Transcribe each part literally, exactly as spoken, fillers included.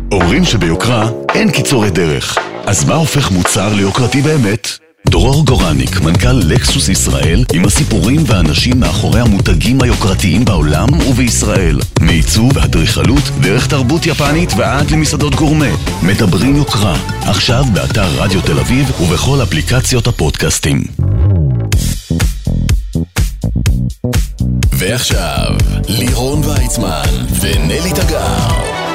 אומרים שביוקרה אין קיצורי דרך. אז מה הופך מוצר ליוקרתי באמת? דרור גורניק, מנכ"ל לקסוס ישראל, עם הסיפורים והאנשים מאחורי המותגים היוקרתיים בעולם ובישראל. מעיצוב ואדריכלות, דרך תרבות יפנית ועד למסעדות גורמה. מדברים יוקרה, עכשיו באתר רדיו תל אביב ובכל אפליקציות הפודקאסטים. ועכשיו, לירון ויצמן ונלי תגר.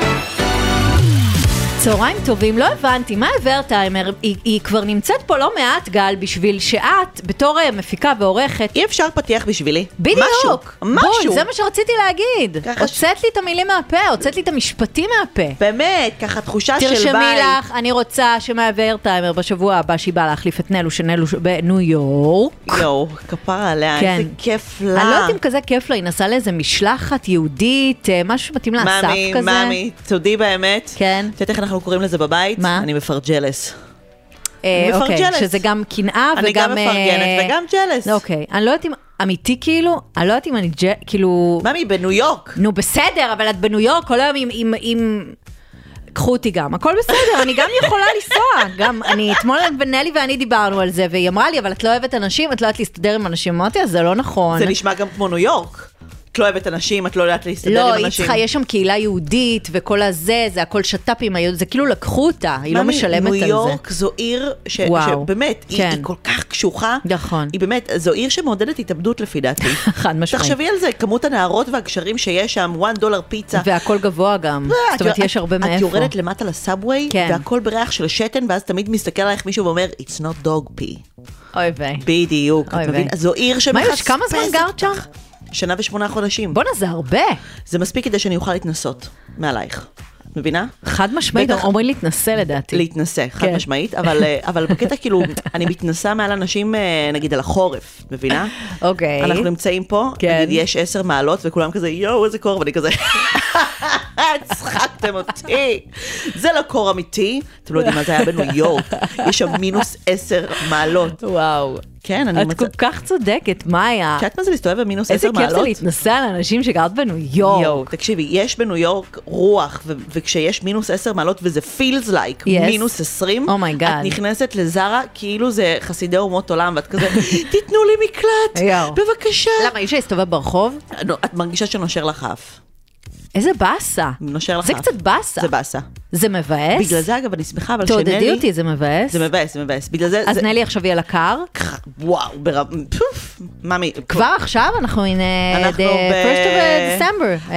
צהריים טובים, לא הבנתי, מה אברטיימר? היא, היא כבר נמצאת פה לא מעט גל בשביל שאת, בתור מפיקה ועורכת... אי אפשר פתיח בשבילי. בדיוק. משהו. משהו. בול, זה מה שרציתי להגיד. הוצאת ש... לי את המילים מהפה, הוצאת לי את המשפטים מהפה. באמת, ככה תחושה של בית. תרשמי לך, אני רוצה שמאברטיימר בשבוע הבא שהיא באה להחליף את נלו, שנלו בניו יורק. יואו, כפרה עליה, כן. איזה כיף לה. אני לא יודעת אם כזה כיף לה, היא נסעה לאיזה משלחת יהודית, משהו שמתאים לאסף כזה. מאמי, מאמי, תודי באמת. כן. אנחנו קוראים לזה בבית, מה? אני מפרג'לס. אני מפרג'לס. שזה גם קנאה וגם... אני גם מפרגנת וגם ג'לס. אוקיי, אני לא יודעת אם אמיתי כאילו, אני לא יודעת אם אני כאילו... ממי, בניו יורק. נו בסדר, אבל את בניו יורק כל היום עם... קחו אותי גם, הכל בסדר, אני גם יכולה לנסוע, גם אני, אתמול בנלי ואני דיברנו על זה, והיא אמרה לי, אבל את לא אוהבת אנשים, את לא יודעת להסתדר עם אנשים, אמרתי, אז זה לא נכון. זה נשמע גם כמו ניו יורק. את לא אוהבת אנשים, את לא יודעת להסתדר לא, עם אנשים. לא, היא צריכה, יש שם קהילה יהודית, וכל הזה, זה הכל שטאפים, זה כאילו לקחו אותה, היא לא משלמת על זה. ניו יורק זו עיר ש, שבאמת, כן. היא, היא כל כך קשוחה. נכון. היא באמת, זו עיר שמעודדת התאבדות לפי דעתי. חד משמעית. תחשבי על זה, כמות הנערות והגשרים שיש שם, וואן דולר פיצה. והכל גבוה גם. זאת אומרת, יש הרבה מאיפה. את יורדת למטה לסאבווי, כן. והכל בריח של שתן, ואז תמיד מסתכל עליך מישהו ואומר, it's not dog pee. אוי ויי. בדיוק. זו עיר שמחספסת. כמה זמן גרת שם? שנה ושמונה חודשים. בוא'נה, זה הרבה. זה מספיק כדי שאני אוכל להתנסות מעלייך. מבינה? חד משמעית, אומרים להתנסה לדעתי. להתנסה, חד משמעית, אבל בקטע כאילו, אני מתנסה מעל אנשים, נגיד על החורף, מבינה? אוקיי. אנחנו נמצאים פה, נגיד יש עשר מעלות, וכולם כזה, יואו, איזה קור, ואני כזה, צחקתם אותי. זה לא קור אמיתי, אתם לא יודעים מה זה היה בניו יורק, יש שם מינוס עשר מעלות. וואו. כן, אני את כל כך צודקת, מה היה? שאת מה זה להסתובב במינוס עשר מעלות? איזה כיף זה להתנסה על אנשים שגרת בניו יורק. יואו, תקשיבי, יש בניו יורק רוח, וכשיש מינוס עשר מעלות, וזה feels like מינוס עשרים, את נכנסת לזרה, כאילו זה חסידי אומות עולם, ואת כזה, תיתנו לי מקלט, בבקשה. למה, אי אפשר להסתובב ברחוב? את מרגישה שנושר לך אף. איזה באסה. נושר לך. זה קצת באסה. זה באסה. זה מבאס? בגלל זה אגב אני שמחה, אבל שנלי... תעודדי אותי, זה מבאס? זה מבאס, זה מבאס. בגלל זה... אז נלי עכשיו היא על הקר? וואו, ברב... פוף, ממי... כבר עכשיו אנחנו in the first of December.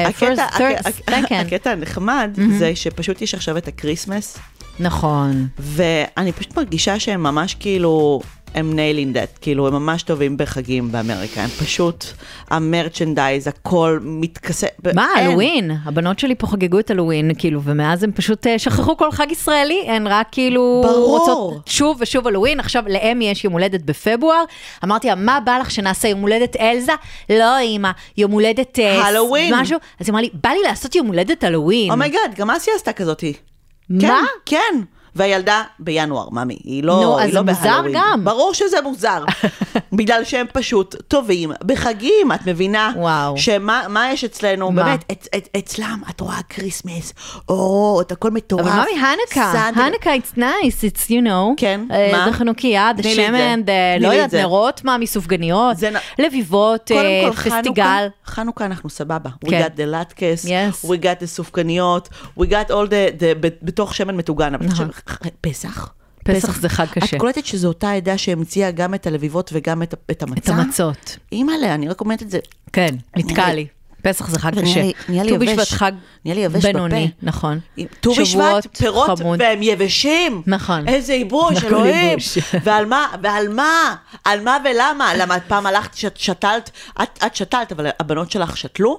הקטע הנחמד זה שפשוט יש עכשיו את הקריסמס. נכון. ואני פשוט מרגישה שהם ממש כאילו... הם nailed that, כאילו, הם ממש טובים בחגים באמריקה, הם פשוט, המרצ'נדייז, הכל מתכסה... מה, הלווין? הבנות שלי פה חגגו את הלווין, כאילו, ומאז הם פשוט שכחו כל חג ישראלי, הן רק כאילו... ברור. רוצות שוב ושוב הלווין, עכשיו לאמי יש יום הולדת בפברואר, אמרתי לה, מה בא לך שנעשה יום הולדת אלזה? לא, אמא, יום הולדת... הלווין. משהו, אז היא אמרה לי, בא לי לעשות יום הולדת הלווין. אומייגאד, גם אסיה עשתה כזאתי. מה? כן, כן. והילדה בינואר, ממי, היא לא, נו, היא אז לא זה מוזר גם. ברור שזה מוזר, בגלל שהם פשוט טובים בחגים, את מבינה? וואו. שמה מה יש אצלנו? מה? באמת, את, את, אצלם, את רואה קריסמס, אורות, הכל מטורף. אבל ממי, הנקה, הנקה, it's nice, it's, you know. כן, uh, מה? זה חנוכיה, זה שמן, לא יודעת, נרות, מה, מסופגניות, זה... לביבות, קודם כל, פסטיגל. חנוכה, חנוכה אנחנו סבבה. כן. We got the latkes, yes. we got the סופגניות, we got all the, the, בתוך שמן מטוגן, אבל נכון. פסח. פסח זה חג קשה. את קולטת שזו אותה עדה שהמציאה גם את הלביבות וגם את, את המצה? את המצות. אימא'לה, אני רק אומרת את זה. כן, נתקע לי. פסח זה חג קשה. ט"ו בשבט חג בינוני, נכון. ט"ו בשבט, פירות והם יבשים. נכון. איזה ייבוש, אלוהים. ועל מה, ועל מה? על מה ולמה? למה את פעם הלכת, שתלת, את שתלת, אבל הבנות שלך שתלו?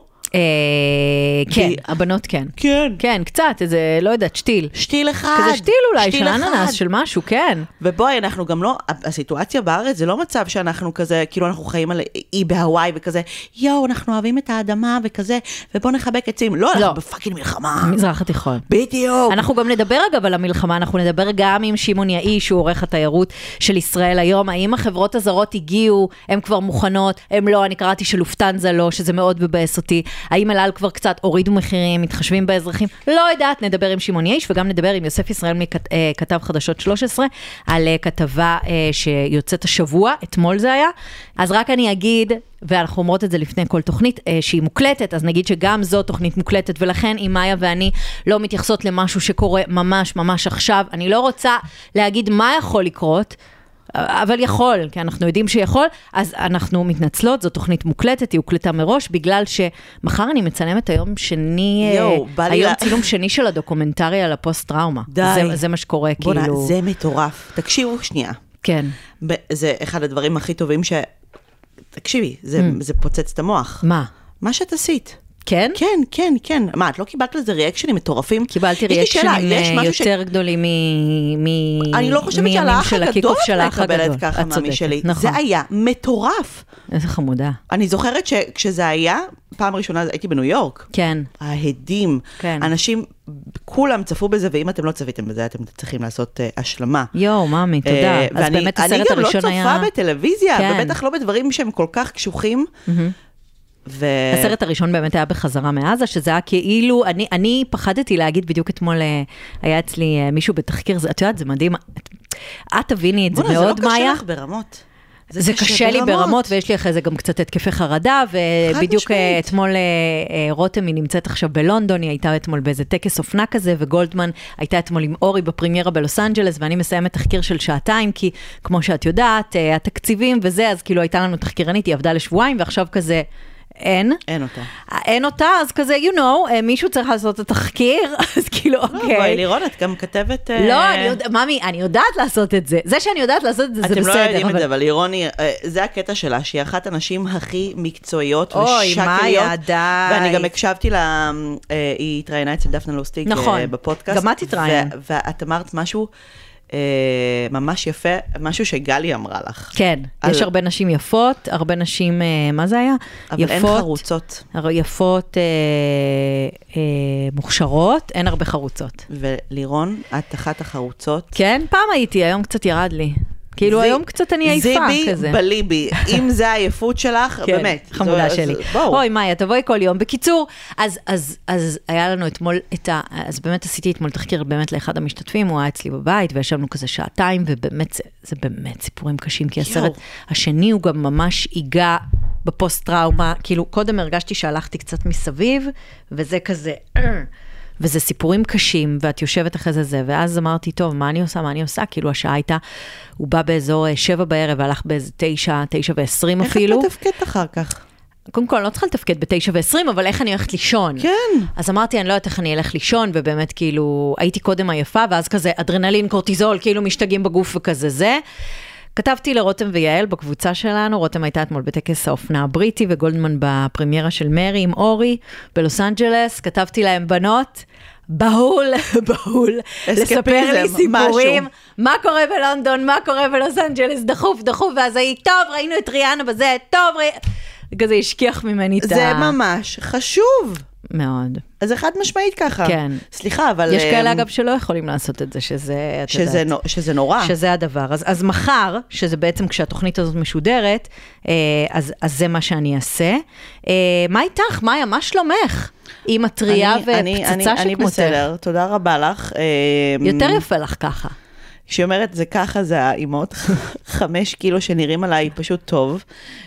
כן, הבנות כן. כן. כן, קצת, איזה, לא יודעת, שתיל. שתיל אחד. כזה שתיל אולי, של אננס, של משהו, כן. ובואי, אנחנו גם לא, הסיטואציה בארץ זה לא מצב שאנחנו כזה, כאילו אנחנו חיים על אי בהוואי וכזה, יואו, אנחנו אוהבים את האדמה וכזה, ובוא נחבק עצים. לא, אנחנו בפאקינג מלחמה. מזרח התיכון. בדיוק. אנחנו גם נדבר אגב על המלחמה, אנחנו נדבר גם עם שמעון יאי, שהוא עורך התיירות של ישראל היום. האם החברות הזרות הגיעו, הן כבר מוכנות, הן לא, אני קראתי שלופטנזה לא, שזה מאוד מבאס אותי. האם אל על כבר קצת הורידו מחירים, מתחשבים באזרחים? לא יודעת, נדבר עם שמעון יאיש, וגם נדבר עם יוסף ישראל מכתב חדשות שלוש עשרה, על כתבה שיוצאת השבוע, אתמול זה היה. אז רק אני אגיד, ואנחנו אומרות את זה לפני כל תוכנית, שהיא מוקלטת, אז נגיד שגם זו תוכנית מוקלטת, ולכן אם מאיה ואני לא מתייחסות למשהו שקורה ממש ממש עכשיו, אני לא רוצה להגיד מה יכול לקרות, אבל יכול, כי אנחנו יודעים שיכול, אז אנחנו מתנצלות, זו תוכנית מוקלטת, היא הוקלטה מראש, בגלל שמחר אני מצלמת היום שני, יו, היום צילום שני של הדוקומנטרי על הפוסט-טראומה. די. זה, זה מה שקורה, בונה, כאילו... זה מטורף. תקשיבו שנייה. כן. זה אחד הדברים הכי טובים ש... תקשיבי, זה, mm. זה פוצץ את המוח. מה? מה שאת עשית. כן? כן, כן, כן. מה, את לא קיבלת לזה ריאקשנים מטורפים? קיבלתי ריאקשנים יותר גדולים מ... אני לא חושבת שעל האח הגדול מקבלת ככה מאמי שלי. זה היה מטורף. איזה חמודה. אני זוכרת שכשזה היה, פעם ראשונה הייתי בניו יורק. כן. ההדים. אנשים, כולם צפו בזה, ואם אתם לא צפיתם בזה, אתם צריכים לעשות השלמה. יואו, מאמי, תודה. אז באמת הסרט הראשון היה... אני גם לא צופה בטלוויזיה, ובטח לא בדברים שהם כל כך קשוחים. ו... הסרט הראשון באמת היה בחזרה מעזה, שזה היה כאילו, אני, אני פחדתי להגיד בדיוק אתמול, היה אצלי מישהו בתחקיר, את יודעת, זה מדהים, את, את תביני את זה מאוד, מאיה. זה לא קשה לך ברמות. זה, זה קשה, קשה לי ברמות, ויש לי אחרי זה גם קצת התקפי חרדה, ובדיוק אתמול רותם, היא נמצאת עכשיו בלונדון, היא הייתה אתמול באיזה טקס אופנה כזה, וגולדמן הייתה אתמול עם אורי בפרימיירה בלוס אנג'לס, ואני מסיימת תחקיר של שעתיים, כי כמו שאת יודעת, התקציבים וזה, אז כאילו הייתה לנו תחקירנית, היא עבדה לשבועיים, ועכשיו כזה... אין. אין אותה. אין אותה, אז כזה, you know, מישהו צריך לעשות את התחקיר, אז כאילו, אוקיי. בואי, לירון, את גם כתבת... לא, אני יודעת, ממי, אני יודעת לעשות את זה. זה שאני יודעת לעשות את זה, זה בסדר. אתם לא יודעים את זה, אבל לירון, זה הקטע שלה, שהיא אחת הנשים הכי מקצועיות ושקליות. אוי, מאיה, די. ואני גם הקשבתי לה, היא התראיינה אצל דפנה לוסטיק בפודקאסט. גם את התראיינה. ואת אמרת משהו... ממש יפה, משהו שגלי אמרה לך. כן, יש הרבה נשים יפות, הרבה נשים, מה זה היה? אבל אין חרוצות. יפות, מוכשרות, אין הרבה חרוצות. ולירון, את אחת החרוצות. כן, פעם הייתי, היום קצת ירד לי. כאילו היום קצת אני עייפה כזה. זיבי בליבי, אם זה העייפות שלך, באמת. חמודה שלי. אוי, מאיה, תבואי כל יום. בקיצור, אז היה לנו אתמול את ה... אז באמת עשיתי אתמול תחקיר באמת לאחד המשתתפים, הוא היה אצלי בבית, וישבנו כזה שעתיים, ובאמת, זה באמת סיפורים קשים, כי הסרט השני הוא גם ממש היגע בפוסט-טראומה, כאילו קודם הרגשתי שהלכתי קצת מסביב, וזה כזה... וזה סיפורים קשים, ואת יושבת אחרי זה זה, ואז אמרתי, טוב, מה אני עושה, מה אני עושה? כאילו השעה הייתה, הוא בא באזור שבע בערב, והלך באיזה תשע, תשע ועשרים אפילו. איך את מתפקדת אחר כך? קודם כל, לא צריכה לתפקד בתשע ועשרים, אבל איך אני הולכת לישון? כן. אז אמרתי, אני לא יודעת איך אני אלך לישון, ובאמת כאילו, הייתי קודם עייפה, ואז כזה אדרנלין, קורטיזול, כאילו משתגעים בגוף וכזה זה. כתבתי לרותם ויעל בקבוצה שלנו, רותם הייתה אתמול בטקס האופנה הבריטי, וגולדמן בפרמיירה של מרי עם אורי בלוס אנג'לס, כתבתי להם בנות, בהול, בהול, לספר לי סיפורים, משהו. מה קורה בלונדון, מה קורה בלוס אנג'לס, דחוף, דחוף, ואז הייתי, טוב, ראינו את ריאנה בזה, טוב, ראינו, כזה השכיח ממני את ה... זה ממש חשוב. מאוד. אז אחד משמעית ככה. כן. סליחה, אבל... יש כאלה אגב שלא יכולים לעשות את זה, שזה... שזה, נו, שזה נורא. שזה הדבר. אז, אז מחר, שזה בעצם כשהתוכנית הזאת משודרת, אז, אז זה מה שאני אעשה. מה איתך? מאיה, מה שלומך? היא מטריה ופצצה שכמותך. אני בסדר, תודה רבה לך. יותר יפה לך ככה. כשהיא אומרת, זה ככה, זה האימות, חמש קילו שנראים עליי פשוט טוב.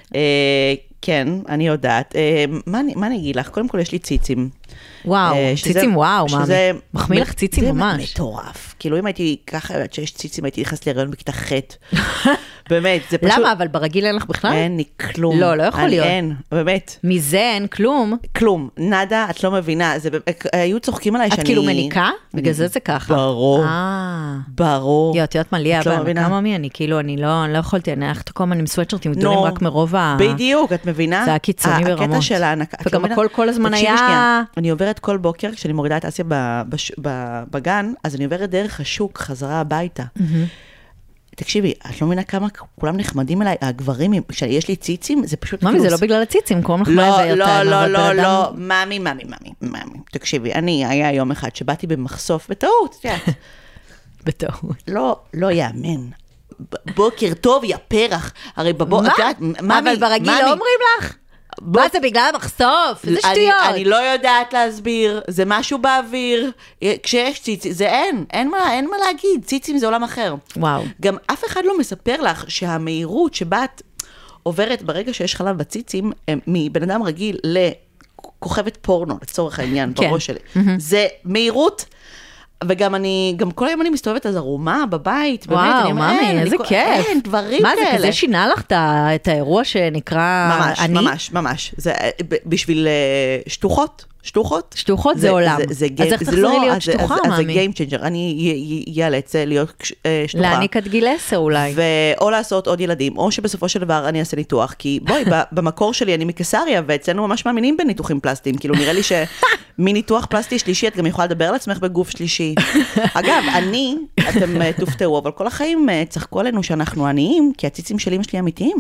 כן, אני יודעת. מה אני אגיד לך? קודם כל יש לי ציצים. וואו, ציצים וואו, מאמי. מחמיא לך ציצים ממש. זה מטורף. כאילו אם הייתי ככה, יודעת שיש ציצים, הייתי נכנסת להיריון בכיתה ח'. באמת, זה פשוט... למה? אבל ברגיל אין לך בכלל? אין לי כלום. לא, לא יכול להיות. אין, באמת. מזה אין כלום. כלום. נדה, את לא מבינה. היו צוחקים עליי שאני... את כאילו מניקה? בגלל זה זה ככה. ברור. ברור. יו, את יודעת מה, ליה, כמה מי אני? כאילו, אני לא יכולתי, אני הלכת כל הזמן עם סוואטשרטים גדולים רק מרוב ה... בדיוק, את מבינה? זה היה קיצוני ברמות. הקטע של ההנקה. וגם הכל כל הזמן היה... אני עוברת כל בוקר, כשאני מורידה את אסיה בגן, אז אני עוברת דרך השוק, חזרה הביתה. תקשיבי, את לא מבינה כמה כולם נחמדים אליי, הגברים, כשיש לי ציצים, זה פשוט... ממי, זה לא בגלל הציצים, קוראים לך לא, לא, לא, לא, לא, ממי, ממי, ממי, ממי. תקשיבי, אני, היה יום אחד שבאתי במחשוף, בטעות, בטעות. לא, לא יאמן. בוקר טוב, יא פרח. הרי בבוקר, מה? אבל ברגיל לא אומרים לך? מה זה בגלל המחשוף? זה שטויות. אני לא יודעת להסביר, זה משהו באוויר, כשיש ציצים, זה אין, אין מה, אין מה להגיד, ציצים זה עולם אחר. וואו. גם אף אחד לא מספר לך שהמהירות שבה את עוברת ברגע שיש חלב בציצים, מבן אדם רגיל לכוכבת פורנו, לצורך העניין, בראש שלי. זה מהירות, וגם אני, גם כל היום אני מסתובבת אז ערומה בבית, באמת, וואו, ממי, איזה כיף. אין, דברים כאלה. מה זה, כזה שינה לך את האירוע שנקרא ממש, אני? ממש, ממש. זה בשביל שטוחות, שטוחות. שטוחות זה עולם. אז איך תחזרי להיות שטוחה, ממי? אז זה game changer, אני ייאלץ להיות שטוחה. להעניק עד גיל עשר אולי. או לעשות עוד ילדים, או שבסופו של דבר אני אעשה ניתוח, כי בואי, במקור שלי אני מקיסריה, ואצלנו ממש מאמינים בניתוחים פלסטיים, כאילו נראה לי שמניתוח פלסטי שלישי, את גם יכולה לדבר על עצמך בגוף שלישי. אגב, אני, אתם תופתעו, אבל כל החיים צחקו עלינו שאנחנו עניים, כי הציצים שלי שלי אמיתיים.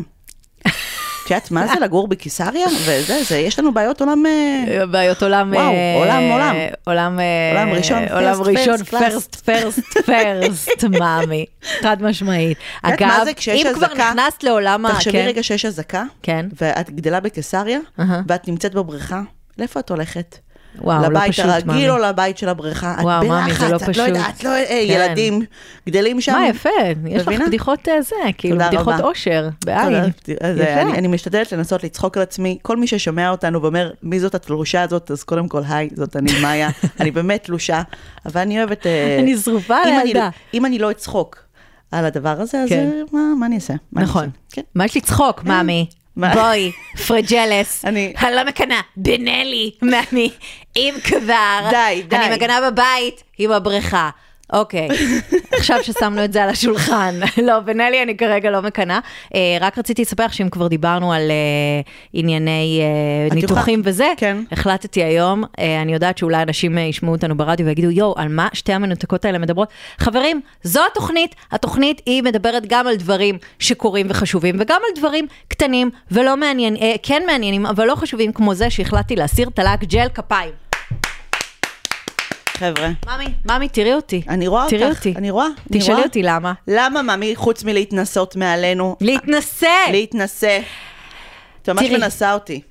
את מה זה לגור בקיסריה? וזה, זה, יש לנו בעיות עולם... בעיות עולם... וואו, עולם, עולם. עולם... עולם ראשון, עולם ראשון, פרסט, פרסט, פרסט, מאמי. חד משמעית. אגב, אם כבר נכנסת לעולם... תחשבי רגע שיש הזקה, כן. ואת גדלה בקיסריה, ואת נמצאת בבריכה, לאיפה את הולכת? וואו, לא פשוט, מאמי. לבית הרגיל או לבית של הבריכה? וואו, מאמי, זה לא פשוט. את לא יודעת, לא, ילדים גדלים שם. מה, יפה, יש לך בדיחות זה, כאילו בדיחות אושר, בעין. אני משתדלת לנסות לצחוק על עצמי, כל מי ששומע אותנו ואומר, מי זאת התלושה הזאת, אז קודם כל, היי, זאת אני מאיה, אני באמת תלושה, אבל אני אוהבת... אני שרופה לידה. אם אני לא אצחוק על הדבר הזה, אז מה אני אעשה? נכון. מה יש לצחוק, מאמי? בואי, פרג'לס, אני לא מקנה, בנלי, מאמי, אם כבר, די, די. אני מגנה בבית עם הבריכה. אוקיי, עכשיו ששמנו את זה על השולחן, לא, בנלי אני כרגע לא מקנה, רק רציתי לספר שאם כבר דיברנו על ענייני ניתוחים וזה, החלטתי היום, אני יודעת שאולי אנשים ישמעו אותנו ברדיו ויגידו, יו, על מה שתי המנותקות האלה מדברות? חברים, זו התוכנית, התוכנית היא מדברת גם על דברים שקורים וחשובים, וגם על דברים קטנים ולא מעניינים, כן מעניינים, אבל לא חשובים כמו זה שהחלטתי להסיר תלק ג'ל כפיים. חבר'ה. ממי, ממי, תראי אותי. אני רואה אותך. תראי אותי. אני רואה. תשאלי אותי למה. למה, ממי, חוץ מלהתנסות מעלינו? להתנסה. להתנסה. אתה ממש מנסה אותי.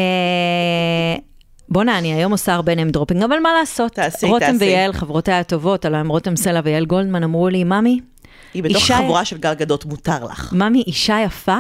בונה, אני היום עושה הרבה ניים דרופינג, אבל מה לעשות? תעשי, תעשי. רותם ויעל, חברותיי הטובות, הלוא הם רותם סלע ויעל גולדמן, אמרו לי, ממי, היא בתוך חבורה של גלגדות, מותר לך. ממי, אישה יפה,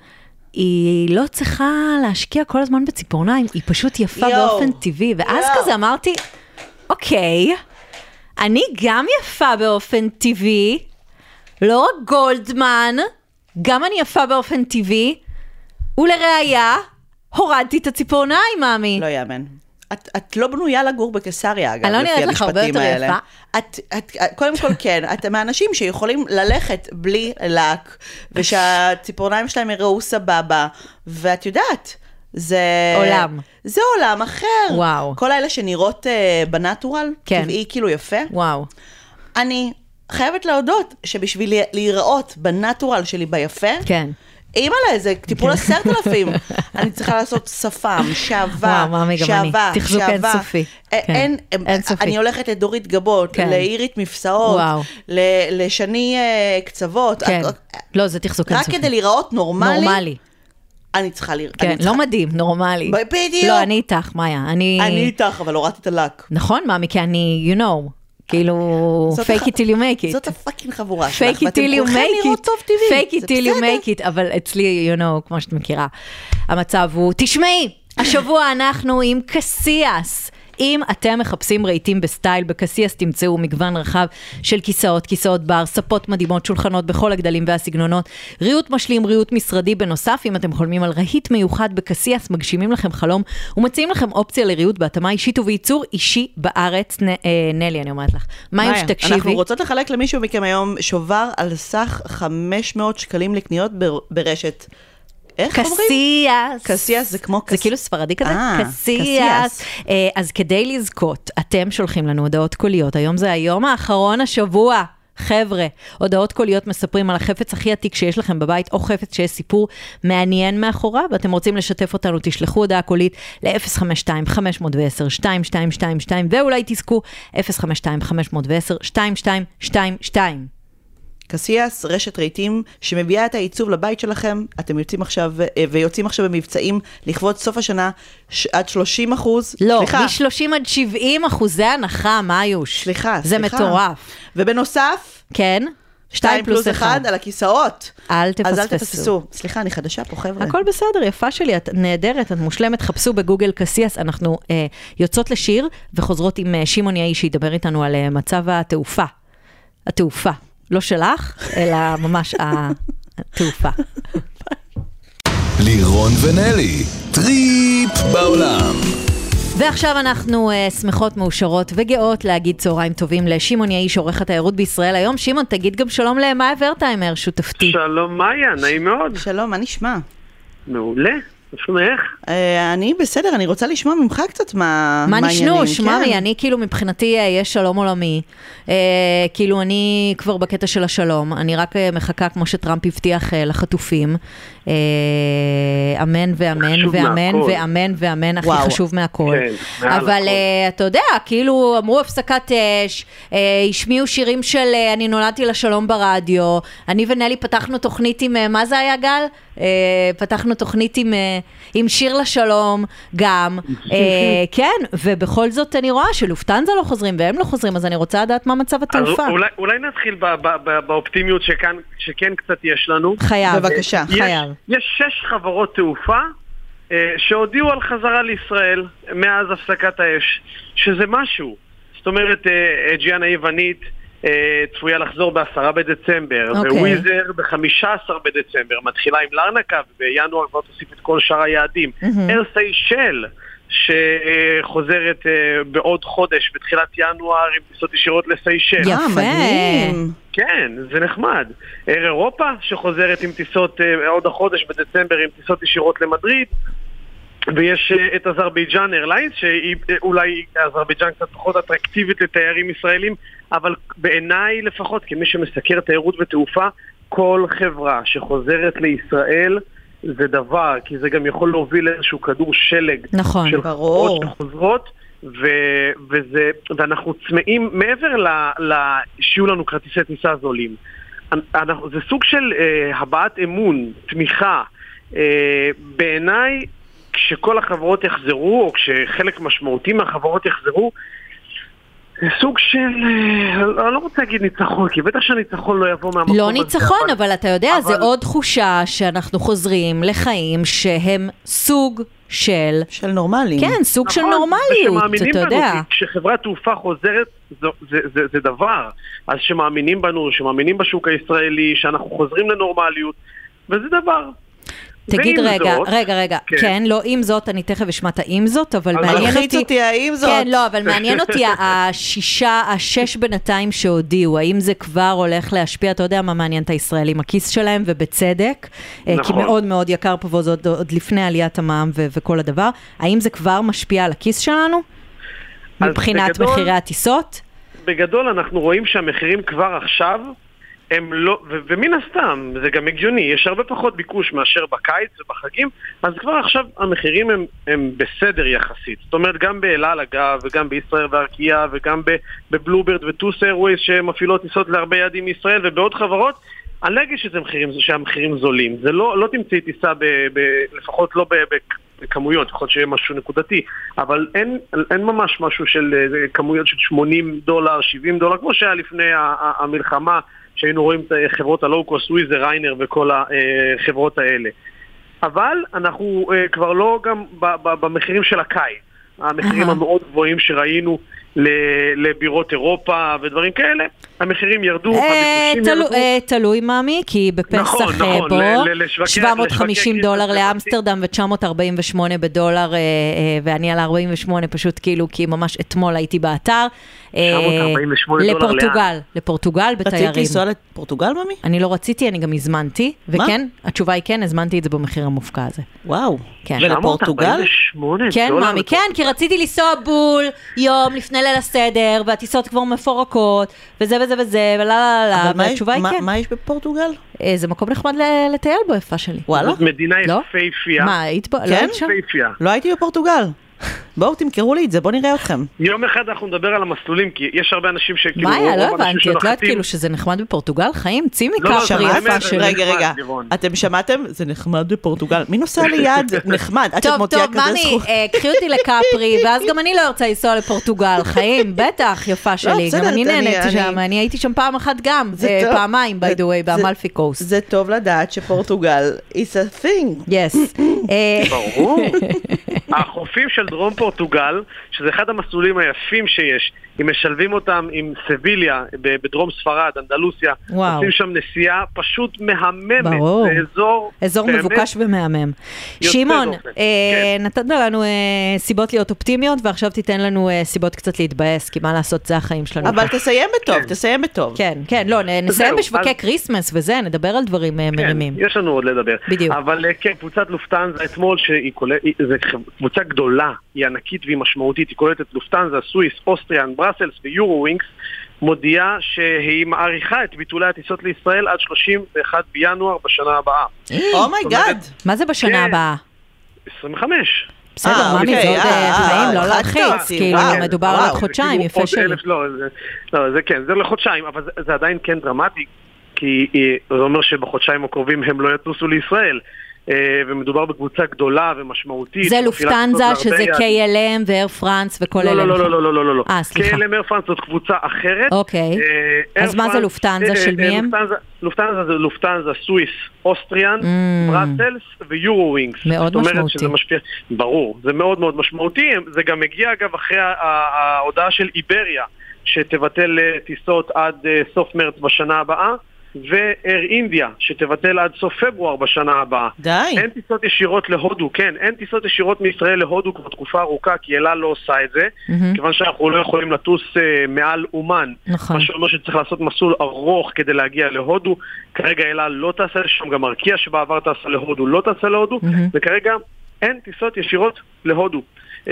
היא לא צריכה להשקיע כל הזמן בציפורניים, היא פשוט יפה באופן טבעי, ואז כזה אמרתי, אוקיי, אני גם יפה באופן טבעי, לא רק גולדמן, גם אני יפה באופן טבעי, ולראיה, הורדתי את הציפורניים, מאמי. לא יאמן. את, את לא בנויה לגור בקיסריה, אגב, אני לא נראית לך הרבה יותר יפה. את, את, קודם כל כן, את מהאנשים שיכולים ללכת בלי לק, ושהציפורניים שלהם יראו סבבה, ואת יודעת, זה... עולם. זה עולם אחר. וואו. כל האלה שנראות uh, בנטורל, כן. טבעי כאילו יפה. וואו. אני חייבת להודות שבשביל להיראות בנטורל שלי ביפה, כן. אימא לה, זה טיפול עשרת אלפים. אני צריכה לעשות שפם, שעבה, שעבה, תחזוק אינסופי. אין, אני הולכת לדורית גבות, לאירית מפסעות, לשני קצוות. לא, זה תחזוק אינסופי. רק כדי להיראות נורמלי. נורמלי. אני צריכה לראות. כן, לא מדהים, נורמלי. בדיוק. לא, אני איתך, מאיה. אני איתך, אבל הורדתי את הלק. נכון, מאמי, כי אני, you know, כאילו, fake it till you make it. זאת הפאקינג חבורה שלך, fake it till you make it. טוב טבעי. fake it till you make it, אבל אצלי, you know, כמו שאת מכירה, המצב הוא, תשמעי, השבוע אנחנו עם קסיאס. אם אתם מחפשים רהיטים בסטייל, בקסיאס תמצאו מגוון רחב של כיסאות, כיסאות בר, ספות מדהימות, שולחנות בכל הגדלים והסגנונות, ריהוט משלים, ריהוט משרדי. בנוסף, אם אתם חולמים על רהיט מיוחד בקסיאס, מגשימים לכם חלום ומציעים לכם אופציה לריהוט בהתאמה אישית ובייצור אישי בארץ. נ, אה, נלי, אני אומרת לך. מאיה, שתקשיבי. אנחנו רוצות לחלק למישהו מכם היום שובר על סך חמש מאות שקלים לקניות ברשת. קסיאס. קסיאס זה כמו זה כאילו ספרדי כזה? קסיאס. אז כדי לזכות, אתם שולחים לנו הודעות קוליות. היום זה היום האחרון השבוע. חבר'ה, הודעות קוליות מספרים על החפץ הכי עתיק שיש לכם בבית, או חפץ שיש סיפור מעניין מאחורה, ואתם רוצים לשתף אותנו, תשלחו הודעה קולית ל-אפס חמש שתיים חמש עשר שתיים שתיים שתיים שתיים, ואולי תזכו אפס חמש שתיים חמש עשר שתיים שתיים שתיים שתיים. קסיאס, רשת רהיטים שמביאה את העיצוב לבית שלכם, אתם יוצאים עכשיו, ויוצאים עכשיו במבצעים לכבוד סוף השנה, עד שלושים אחוז. לא, מ-שלושים עד שבעים אחוזי הנחה, מה היוש? סליחה, זה סליחה. מטורף. ובנוסף, כן. שתיים פלוס אחד על הכיסאות. אל תפספסו. אז אל תפספסו. סליחה, אני חדשה פה, חבר'ה. הכל בסדר, יפה שלי, את נהדרת, את מושלמת, חפשו בגוגל קסיאס, אנחנו אה, יוצאות לשיר וחוזרות עם אה, שמעון יאי שידבר איתנו על אה, מצב התעופה. התעופה. לא שלך, אלא ממש התעופה. לירון ונלי, טריפ בעולם. ועכשיו אנחנו uh, שמחות, מאושרות וגאות להגיד צהריים טובים לשמעון יאי, עורך התיירות בישראל היום. שמעון, תגיד גם שלום למאיה ורטהיימר, שותפתי. שלום מאיה, נעים מאוד. שלום, מה נשמע? מעולה. איך? אני בסדר, אני רוצה לשמוע ממך קצת מה מה נשנוש, ממי, אני כאילו מבחינתי יש שלום עולמי, כאילו אני כבר בקטע של השלום, אני רק מחכה כמו שטראמפ הבטיח לחטופים, אמן ואמן ואמן ואמן ואמן, הכי חשוב מהכל. אבל אתה יודע, כאילו אמרו הפסקת אש, השמיעו שירים של אני נולדתי לשלום ברדיו, אני ונלי פתחנו תוכנית עם, מה זה היה גל? פתחנו תוכנית עם, עם שיר לשלום גם, כן, ובכל זאת אני רואה שלופטנזה לא חוזרים והם לא חוזרים, אז אני רוצה לדעת מה מצב התעופה. אולי, אולי נתחיל ב, ב, ב, באופטימיות שכאן, שכן קצת יש לנו. חייב, בבקשה. יש, חייב. יש שש חברות תעופה שהודיעו על חזרה לישראל מאז הפסקת האש, שזה משהו. זאת אומרת, ג'יאנה היוונית צפויה לחזור בעשרה בדצמבר, וויזר בחמישה עשר בדצמבר, מתחילה עם לרנקה, ובינואר כבר תוסיף את כל שאר היעדים. אר סיישל, שחוזרת בעוד חודש, בתחילת ינואר, עם טיסות ישירות לסיישל. יפה. כן, זה נחמד. אר אירופה, שחוזרת עם טיסות עוד החודש בדצמבר, עם טיסות ישירות למדריד. ויש את אזרבייג'אן איירליינס, שאולי אזרבייג'אן קצת פחות אטרקטיבית לתיירים ישראלים, אבל בעיניי לפחות, כמי שמסקר תיירות ותעופה, כל חברה שחוזרת לישראל זה דבר, כי זה גם יכול להוביל איזשהו כדור שלג. נכון, של ברור. חברות שחוזרות, ו- וזה, ואנחנו צמאים, מעבר ל- שיהיו לנו כרטיסי טיסה זולים. אנחנו, זה סוג של אה, הבעת אמון, תמיכה. אה, בעיניי, כשכל החברות יחזרו, או כשחלק משמעותי מהחברות יחזרו, זה סוג של, אני לא רוצה להגיד ניצחון, כי בטח שהניצחון לא יבוא מהמקום הזה. לא ניצחון, אבל אתה יודע, זה עוד תחושה שאנחנו חוזרים לחיים שהם סוג של... של נורמליים. כן, סוג של נורמליות, אתה יודע. כשחברת תעופה חוזרת, זה דבר. אז שמאמינים בנו, שמאמינים בשוק הישראלי, שאנחנו חוזרים לנורמליות, וזה דבר. תגיד רגע, רגע, רגע, כן, לא, עם זאת, אני תכף אשמע את האם זאת, אבל מעניין אותי... מלחיץ אותי האם זאת. כן, לא, אבל מעניין אותי השישה, השש בינתיים שהודיעו, האם זה כבר הולך להשפיע, אתה יודע מה מעניין את הישראלים, הכיס שלהם, ובצדק, כי מאוד מאוד יקר פה, וזה עוד לפני עליית המע"מ וכל הדבר, האם זה כבר משפיע על הכיס שלנו? מבחינת מחירי הטיסות? בגדול אנחנו רואים שהמחירים כבר עכשיו, הם לא, ו- ומן הסתם, זה גם הגיוני, יש הרבה פחות ביקוש מאשר בקיץ ובחגים, אז כבר עכשיו המחירים הם, הם בסדר יחסית. זאת אומרת, גם באלעל אגב, וגם בישראל וארקייה, וגם בבלובירד וטוס איירווייז, שמפעילות טיסות להרבה יעדים מישראל, ובעוד חברות, אני לא אגיד שזה מחירים, שהמחירים זולים. זה לא, לא תמצאי טיסה, ב, ב, לפחות לא ב, ב, בכמויות, יכול להיות שיהיה משהו נקודתי, אבל אין, אין ממש משהו של כמויות של שמונים דולר, שבעים דולר, כמו שהיה לפני המלחמה, שהיינו רואים את חברות הלואו-קוסט, וויזר, ריינר וכל החברות האלה. אבל אנחנו כבר לא גם במחירים של הקיץ. המחירים המאוד גבוהים שראינו לבירות אירופה ודברים כאלה, המחירים ירדו, הביקושים ירדו. תלוי מאמי, כי בפסח בו שבע מאות וחמישים דולר לאמסטרדם ו-תשע מאות ארבעים ושמונה בדולר, ואני על ארבעים ושמונה פשוט כאילו, כי ממש אתמול הייתי באתר. לפורטוגל, לפורטוגל בתיירים. רציתי לנסוע לפורטוגל, מאמי? אני לא רציתי, אני גם הזמנתי, וכן, התשובה היא כן, הזמנתי את זה במחיר המופקע הזה. וואו, ולפורטוגל? כן, מאמי, כן, כי רציתי לנסוע בול יום לפני ליל הסדר, והטיסות כבר מפורקות, וזה וזה וזה, וללה, והתשובה היא כן. מה יש בפורטוגל? זה מקום נחמד לטייל בו, יפה שלי. וואלה? זאת מדינה יפהפייה. מה, היית בו? כן? יפהפייה. לא הייתי בפורטוגל. בואו תמכרו לי את זה, בואו נראה אתכם. יום אחד אנחנו נדבר על המסלולים, כי יש הרבה אנשים שכאילו... מה היה? לא הבנתי, את לא יודעת כאילו שזה נחמד בפורטוגל? חיים, צימי קפרי יפה שלי. רגע, רגע, אתם שמעתם? זה נחמד בפורטוגל. מי נוסע ליד? נחמד. טוב, טוב, ממי, קחי אותי לקפרי, ואז גם אני לא ארצה לנסוע לפורטוגל. חיים, בטח, יפה שלי. גם אני נהניתי שם, אני הייתי שם פעם אחת גם, פעמיים, by the way, באמלפי קוסט. זה טוב לדעת שפורטוגל is a thing. Yes. ברור. החופים של דרום פורטוגל, שזה אחד המסלולים היפים שיש, אם משלבים אותם עם סביליה, בדרום ספרד, אנדלוסיה, עושים שם נסיעה פשוט מהממת. ברור. זה אזור... אזור מבוקש ומהמם. שמעון, נתת לנו סיבות להיות אופטימיות, ועכשיו תיתן לנו סיבות קצת להתבאס, כי מה לעשות, זה החיים שלנו. אבל תסיים בטוב, תסיים בטוב. כן, כן, לא, נסיים בשווקי קריסמס וזה, נדבר על דברים מרימים. יש לנו עוד לדבר. בדיוק. אבל כן, קבוצת לופטנזה אתמול, זו קבוצה גדולה, היא ענקית והיא משמעותית, היא כוללת את לופטנזה, סוויס, אוסטריאן, ברסלס ויורו ווינקס, מודיעה שהיא מעריכה את ביטולי הטיסות לישראל עד שלושים ואחד בינואר בשנה הבאה. אומייגאד. מה זה בשנה הבאה? עשרים וחמש. בסדר, מה מזוד חיים, לא להלחיץ, כאילו מדובר על עוד חודשיים, יפה שלי. לא, זה כן, זה לחודשיים, אבל זה עדיין כן דרמטי, כי זה אומר שבחודשיים הקרובים הם לא יטוסו לישראל. ומדובר בקבוצה גדולה ומשמעותית. זה לופטנזה, שזה קיי אל אם ואיר פרנס וכל אלה. לא, לא, לא, לא, לא, לא. אה, סליחה. קיי אל אם ואיר פרנס זאת קבוצה אחרת. אוקיי. אז מה זה לופטנזה של מי הם? לופטנזה זה לופטנזה, סוויס, אוסטריאן, ברסלס ויורו ווינקס. מאוד משמעותי. ברור, זה מאוד מאוד משמעותי. זה גם מגיע אגב אחרי ההודעה של איבריה, שתבטל טיסות עד סוף מרץ בשנה הבאה. ואיר אינדיה, שתבטל עד סוף פברואר בשנה הבאה. די. אין טיסות ישירות להודו, כן, אין טיסות ישירות מישראל להודו כבר תקופה ארוכה, כי אלה לא עושה את זה, mm-hmm. כיוון שאנחנו לא יכולים לטוס uh, מעל אומן. נכון. מה שאומר שצריך לעשות מסלול ארוך כדי להגיע להודו. כרגע אלה לא תעשה לשם, גם ארקיע שבעבר תעשה להודו, לא תעשה להודו, mm-hmm. וכרגע אין טיסות ישירות להודו.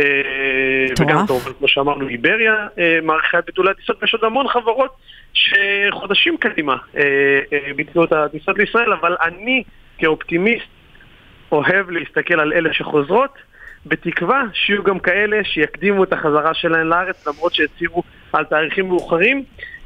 וגם טוב, כמו שאמרנו, איבריה מערכת ביטולי הטיסות, יש עוד המון חברות שחודשים קדימה ביטלו את הטיסות לישראל, אבל אני כאופטימיסט אוהב להסתכל על אלה שחוזרות, בתקווה שיהיו גם כאלה שיקדימו את החזרה שלהן לארץ, למרות שהציבו על תאריכים מאוחרים.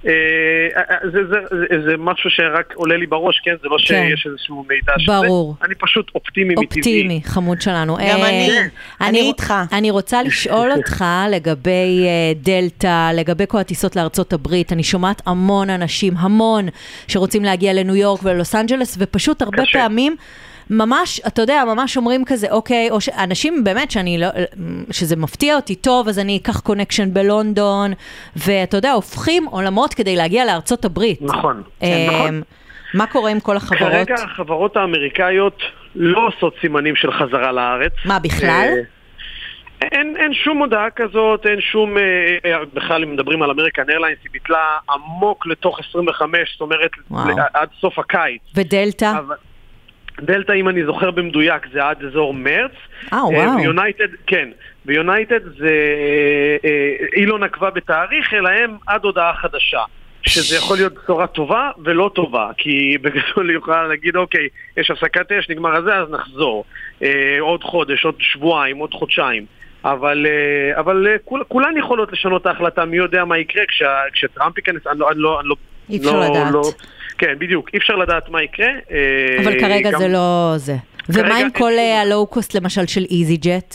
זה, זה, זה, זה משהו שרק עולה לי בראש, כן? זה לא שיש איזשהו מידע שזה. ברור. אני פשוט אופטימי מטבעי. אופטימי, חמוד שלנו. גם אני, אני איתך. אני רוצה לשאול אותך לגבי דלטה, לגבי כל הטיסות לארצות הברית. אני שומעת המון אנשים, המון, שרוצים להגיע לניו יורק ולוס אנג'לס, ופשוט הרבה פעמים ממש, אתה יודע, ממש אומרים כזה, אוקיי, או אנשים באמת שאני לא, שזה מפתיע אותי טוב, אז אני אקח קונקשן בלונדון, ואתה יודע, הופכים עולמות כדי להגיע לארצות הברית. נכון, נכון. מה קורה עם כל החברות? כרגע החברות האמריקאיות לא עושות סימנים של חזרה לארץ. מה, בכלל? אין, אין שום הודעה כזאת, אין שום, בכלל אם מדברים על אמריקן איירליינס, היא ביטלה עמוק לתוך עשרים וחמש, זאת אומרת, עד סוף הקיץ. ודלטה? אבל דלטה, אם אני זוכר במדויק, זה עד אזור מרץ. אה, וואו. ויונייטד, כן. ויונייטד זה, היא לא נקבה בתאריך, אלא הם עד הודעה חדשה. שזה יכול להיות בשורה טובה ולא טובה. כי בגדול היא יכולה להגיד, אוקיי, יש הפסקת אש, נגמר הזה, אז נחזור. עוד חודש, עוד שבועיים, עוד חודשיים. אבל, אבל כול, כולן יכולות לשנות את ההחלטה, מי יודע מה יקרה כשטראמפ ייכנס, אני לא, אני לא, אני לא, אי אפשר לא, לדעת. לא, כן, בדיוק, אי אפשר לדעת מה יקרה. אבל כרגע גם, זה לא זה. ומה עם כל הלואו-קוסט למשל של איזי ג'ט?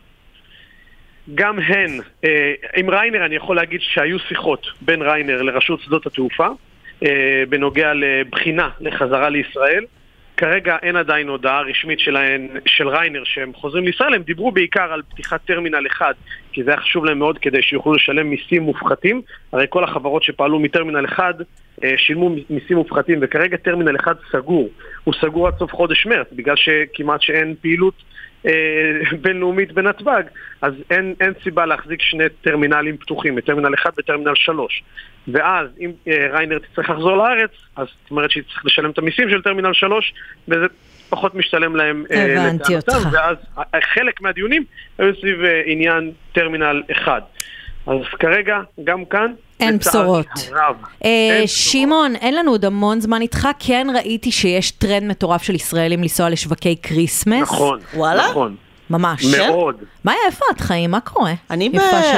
גם הן, עם ריינר אני יכול להגיד שהיו שיחות בין ריינר לרשות שדות התעופה, בנוגע לבחינה לחזרה לישראל. כרגע אין עדיין הודעה רשמית שלהן, של ריינר שהם חוזרים לישראל, הם דיברו בעיקר על פתיחת טרמינל אחד, כי זה היה חשוב להם מאוד כדי שיוכלו לשלם מיסים מופחתים, הרי כל החברות שפעלו מטרמינל אחד שילמו מיסים מופחתים, וכרגע טרמינל אחד סגור, הוא סגור עד סוף חודש מרץ, בגלל שכמעט שאין פעילות בינלאומית בנתב"ג, אז אין, אין סיבה להחזיק שני טרמינלים פתוחים, טרמינל אחד וטרמינל שלוש. ואז אם ריינר תצטרך לחזור לארץ, אז זאת אומרת שהיא צריך לשלם את המיסים של טרמינל שלוש, וזה פחות משתלם להם. הבנתי אותך. ואז חלק מהדיונים היו סביב עניין טרמינל אחד. אז כרגע, גם כאן, אין בשורות. שמעון, אין לנו עוד המון זמן איתך, כן ראיתי שיש טרנד מטורף של ישראלים לנסוע לשווקי קריסמס. נכון, וואלה? נכון. ממש. מאוד. מה היה, איפה את חיים? מה קורה? אני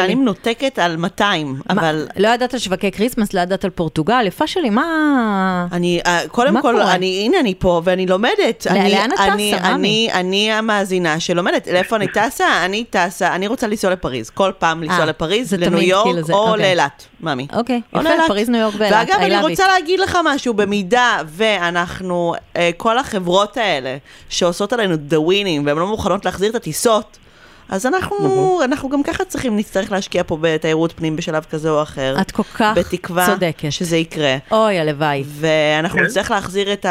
מנותקת על מאתיים, אבל... לא ידעת על שווקי קריסמס, לא ידעת על פורטוגל, יפה שלי, מה... אני, קודם כל, הנה אני פה, ואני לומדת. לאן את טסה, ממי? אני המאזינה שלומדת. לאיפה אני טסה? אני טסה, אני רוצה לנסוע לפריז. כל פעם לנסוע לפריז, לניו יורק או לאילת, ממי. אוקיי, יפה, פריז, ניו יורק ואילת. ואגב, אני רוצה להגיד לך משהו, במידה ואנחנו, כל החברות האלה, שעושות עלינו the winning, והן לא מוכנות להחזיר את הטיסות, אז אנחנו, אנחנו גם ככה צריכים, נצטרך להשקיע פה בתיירות פנים בשלב כזה או אחר. את כל כך בתקווה צודקת. שזה יקרה. אוי, הלוואי. ואנחנו נצטרך להחזיר את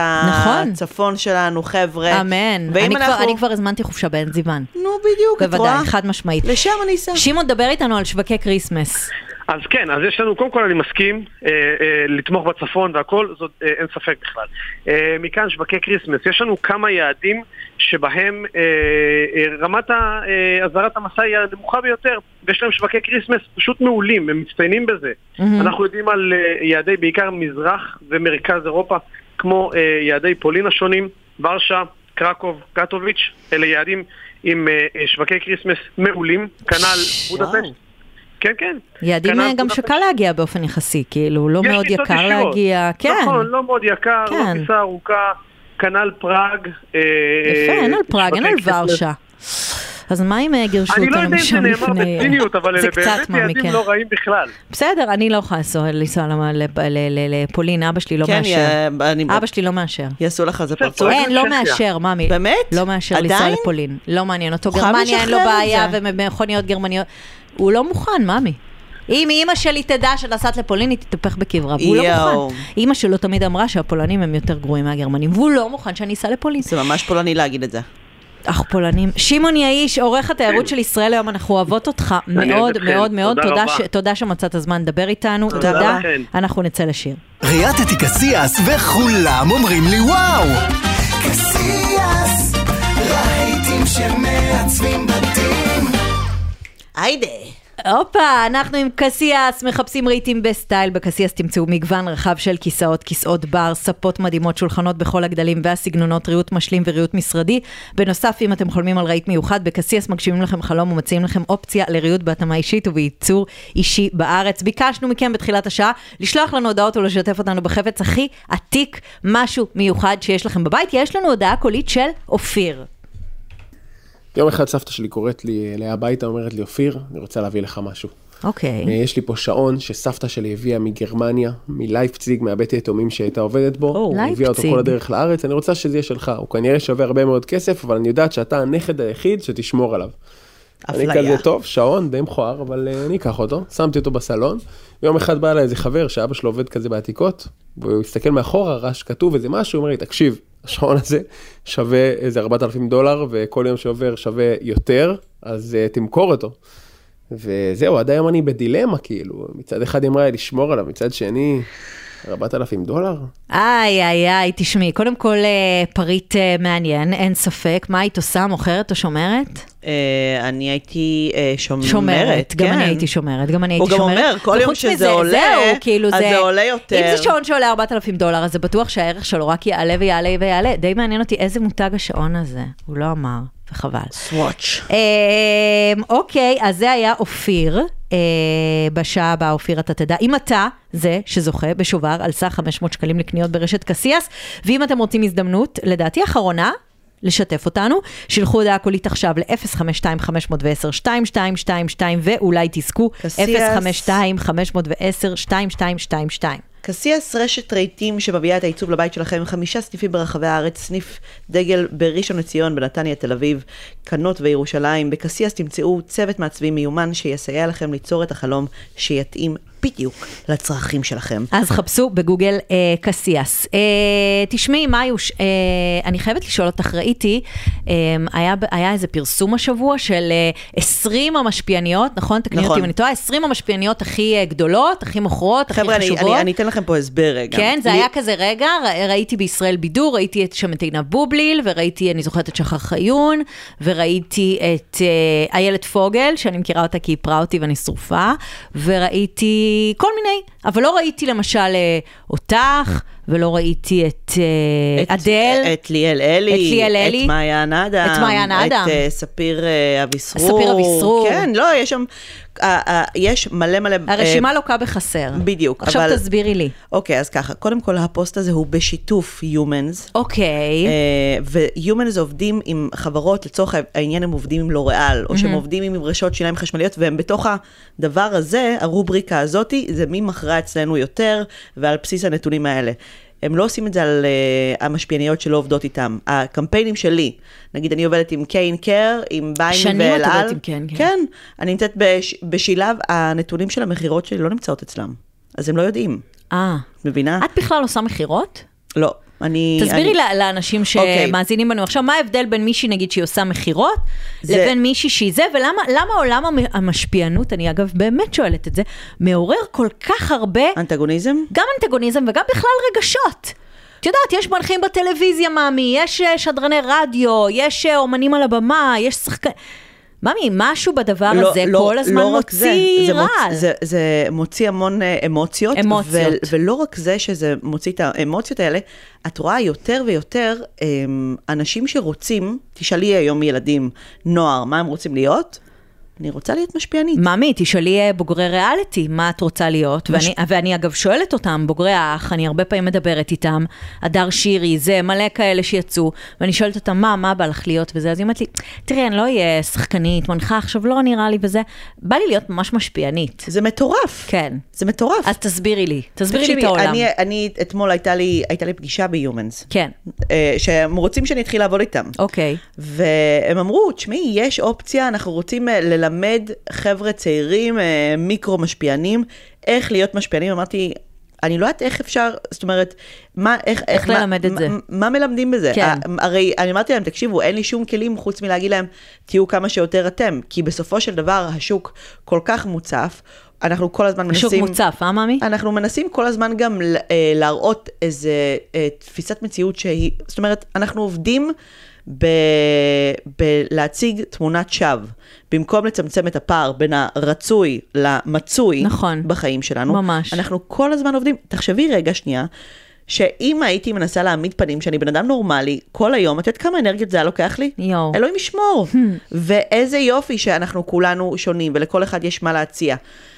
הצפון שלנו, חבר'ה. אמן. אני כבר, אני כבר הזמנתי חופשה בעין זיוון. נו, בדיוק, את רואה? בוודאי, חד משמעית. לשם אני אסע. שמעון, דבר איתנו על שווקי קריסמס. אז כן, אז יש לנו, קודם כל אני מסכים אה, אה, לתמוך בצפון והכל, זאת אה, אין ספק בכלל. אה, מכאן שווקי קריסמס, יש לנו כמה יעדים שבהם אה, אה, רמת הזרת המסע היא הנמוכה ביותר, ויש להם שווקי קריסמס פשוט מעולים, הם מצטיינים בזה. Mm-hmm. אנחנו יודעים על אה, יעדי בעיקר מזרח ומרכז אירופה, כמו אה, יעדי פולין השונים, ורשה, קרקוב, קטוביץ', אלה יעדים עם אה, שווקי קריסמס מעולים, כנ"ל בודפשט. כן, כן. יעדים גם שקל להגיע באופן יחסי, כאילו, לא מאוד יקר להגיע. כן. נכון, לא מאוד יקר, לא טיסה ארוכה, כנ"ל פראג. יפה, אין על פראג, אין על ורשה. אז מה אם גירשו אותנו משם לפני... אני לא יודע אם זה נאמר בציניות, אבל אלה באמת יעדים לא רעים בכלל. בסדר, אני לא יכולה לנסוע לפולין, אבא שלי לא מאשר. אבא שלי לא מאשר. יעשו לך זה פרצוף. אין, לא מאשר, ממי. באמת? לא מאשר לנסוע לפולין. לא מעניין אותו. גרמניה אין לו בעיה, ומכוניות גרמניות. הוא לא מוכן, ממי. אם אמא שלי תדע שנסעת לפולין, היא תתהפך בקברה, והוא לא מוכן. אמא שלו תמיד אמרה שהפולנים הם יותר גרועים מהגרמנים, והוא לא מוכן שאני אסע לפולין. זה ממש פולני להגיד את זה. אך פולנים. שמעון יאיש, עורך התיירות של ישראל היום, אנחנו אוהבות אותך מאוד מאוד מאוד. תודה שמצאת הזמן לדבר איתנו. תודה. אנחנו נצא לשיר. ראייתתי קסיאס וכולם אומרים לי וואו. קסיאס, רהיטים שמעצבים בתים. היידה. אופה, אנחנו עם קסיאס, מחפשים רהיטים בסטייל. בקסיאס תמצאו מגוון רחב של כיסאות, כיסאות בר, ספות מדהימות, שולחנות בכל הגדלים והסגנונות, ריהוט משלים וריהוט משרדי. בנוסף, אם אתם חולמים על רהיט מיוחד, בקסיאס מגשימים לכם חלום ומציעים לכם אופציה לריהוט בהתאמה אישית ובייצור אישי בארץ. ביקשנו מכם בתחילת השעה לשלוח לנו הודעות ולשתף אותנו בחפץ הכי עתיק, משהו מיוחד שיש לכם בבית. יש לנו הודעה קולית של אופיר. יום אחד סבתא שלי קוראת לי אליה הביתה, אומרת לי, אופיר, אני רוצה להביא לך משהו. אוקיי. Okay. יש לי פה שעון שסבתא שלי הביאה מגרמניה, מלייפציג, מהבית היתומים שהייתה עובדת בו. Oh, הביאה אותו כל הדרך לארץ, אני רוצה שזה יהיה שלך. הוא כנראה שווה הרבה מאוד כסף, אבל אני יודעת שאתה הנכד היחיד שתשמור עליו. אפליה. אני כזה טוב, שעון די מכוער, אבל uh, אני אקח אותו, שמתי אותו בסלון. ויום אחד בא אליי איזה חבר שאבא שלו עובד כזה בעתיקות, והוא הסתכל מאחורה, רש כתוב איזה משהו, הוא אומר לי, תקשיב, השעון הזה שווה איזה ארבעת אלפים דולר, וכל יום שעובר שווה יותר, אז uh, תמכור אותו. וזהו, עד היום אני בדילמה, כאילו, מצד אחד היא אמרה לשמור עליו, מצד שני, ארבעת אלפים דולר? איי, איי, איי, תשמעי, קודם כל פריט מעניין, אין ספק, מה היית עושה, מוכרת או שומרת? אני הייתי שומרת, שומרת, גם אני הייתי שומרת, גם אני הייתי שומרת. הוא גם אומר, כל יום שזה עולה, אז זה עולה יותר. אם זה שעון שעולה ארבעת אלפים דולר, אז זה בטוח שהערך שלו רק יעלה ויעלה ויעלה. די מעניין אותי איזה מותג השעון הזה, הוא לא אמר. וחבל. סוואץ'. אוקיי, אז זה היה אופיר, בשעה הבאה אופיר אתה תדע, אם אתה זה שזוכה בשובר על סך חמש מאות שקלים לקניות ברשת קסיאס, ואם אתם רוצים הזדמנות, לדעתי האחרונה, לשתף אותנו, שילחו הודעה קולית עכשיו ל-אפס חמש שתיים חמש אפס אפס שתיים שתיים שתיים שתיים, ואולי תזכו אפס חמש שתיים חמש אפס אפס שתיים שתיים שתיים שתיים. קסיאס רשת רהיטים שמביאה את העיצוב לבית שלכם, חמישה סניפים ברחבי הארץ, סניף דגל בראשון לציון, בנתניה, תל אביב, קנות וירושלים. בקסיאס תמצאו צוות מעצבים מיומן שיסייע לכם ליצור את החלום שיתאים בדיוק לצרכים שלכם. אז חפשו בגוגל אה, קסיאס. אה, תשמעי, מאיוש, אה, אני חייבת לשאול אותך, ראיתי, אה, היה, היה איזה פרסום השבוע של אה, עשרים המשפיעניות, נכון? תקני נכון. אותי אם אני טועה, עשרים המשפיעניות הכי גדולות, הכי מוכרות, הכי חבר'ה, חשובות. אני, אני, אני אתן לכם פה הסבר רגע. כן, זה לי... היה כזה רגע, ראיתי בישראל בידור, ראיתי את שם את עינה בובליל, וראיתי, אני זוכרת את שחר חיון, וראיתי את אה, איילת פוגל, שאני מכירה אותה כי היא פרה אותי ואני שרופה, וראיתי כל מיני, אבל לא ראיתי למשל אותך ולא ראיתי את אדל. את ליאל אלי. את ליאל אלי. את מאיה נאדם. את מאיה נאדם. את ספיר אביסרור. ספיר אביסרור. כן, לא, יש שם, יש מלא מלא. הרשימה לוקה בחסר. בדיוק. עכשיו תסבירי לי. אוקיי, אז ככה, קודם כל הפוסט הזה הוא בשיתוף Humans. אוקיי. ו-Humans עובדים עם חברות, לצורך העניין הם עובדים עם לוריאל, או שהם עובדים עם רשתות שיניים חשמליות, והם בתוך הדבר הזה, הרובריקה הזאת, זה מי מכרע אצלנו יותר, ועל בסיס הנתונים האלה. הם לא עושים את זה על uh, המשפיעניות שלא עובדות איתם. הקמפיינים שלי, נגיד אני עובדת עם קיין קר, עם ביין ואלעל. שנים את עובדת עם קיין קר. כן, אני נמצאת בש, בשילב, הנתונים של המחירות שלי לא נמצאות אצלם. אז הם לא יודעים. אה. מבינה? את בכלל עושה מחירות? לא. אני, תסבירי אני... לאנשים שמאזינים בנו עכשיו, מה ההבדל בין מישהי נגיד שהיא עושה מחירות, זה... לבין מישהי שהיא זה, ולמה למה עולם המשפיענות, אני אגב באמת שואלת את זה, מעורר כל כך הרבה... אנטגוניזם? גם אנטגוניזם וגם בכלל רגשות. את יודעת, יש מנחים בטלוויזיה, מאמי, יש שדרני רדיו, יש אומנים על הבמה, יש שחקנים... ממי, משהו בדבר לא, הזה לא, כל הזמן לא מוציא רעל. זה, זה, זה מוציא המון אמוציות, אמוציות. ו, ולא רק זה שזה מוציא את האמוציות האלה, את רואה יותר ויותר אנשים שרוצים, תשאלי היום ילדים, נוער, מה הם רוצים להיות? אני רוצה להיות משפיענית. ממי, תשאלי בוגרי ריאליטי, מה את רוצה להיות? מש... ואני, ואני אגב שואלת אותם, בוגרי האח, אני הרבה פעמים מדברת איתם, הדר שירי, זה מלא כאלה שיצאו, ואני שואלת אותם, מה, מה בא לך להיות וזה? אז היא אומרת לי, תראי, אני לא אהיה שחקנית, מנחה, עכשיו לא נראה לי וזה, בא לי להיות ממש משפיענית. זה מטורף. כן. זה מטורף. אז תסבירי לי, תסבירי תקשיבי, לי את העולם. אני, אני, אתמול הייתה לי, הייתה לי פגישה ב-Humans. כן. שהם רוצים שאני אתחיל לעבוד איתם. אוקיי. והם אמרו, תשמעי, יש אופציה, אנחנו רוצים ללמד חבר'ה צעירים, מיקרו משפיענים, איך להיות משפיענים. אמרתי, אני לא יודעת איך אפשר, זאת אומרת, מה, איך, איך איך ללמד מה, את זה? מה, מה מלמדים בזה? כן. הרי אני אמרתי להם, תקשיבו, אין לי שום כלים חוץ מלהגיד להם, תהיו כמה שיותר אתם, כי בסופו של דבר השוק כל כך מוצף, אנחנו כל הזמן מנסים... השוק מוצף, אה, מאמי? אנחנו מנסים כל הזמן גם להראות איזה תפיסת מציאות שהיא, זאת אומרת, אנחנו עובדים בלהציג תמונת שווא, במקום לצמצם את הפער בין הרצוי למצוי נכון. בחיים שלנו. ממש. אנחנו כל הזמן עובדים, תחשבי רגע שנייה, שאם הייתי מנסה להעמיד פנים שאני בן אדם נורמלי, כל היום, את יודעת כמה אנרגיות זה היה לוקח לי? יו. אלוהים ישמור. ואיזה יופי שאנחנו כולנו שונים, ולכל אחד יש מה להציע.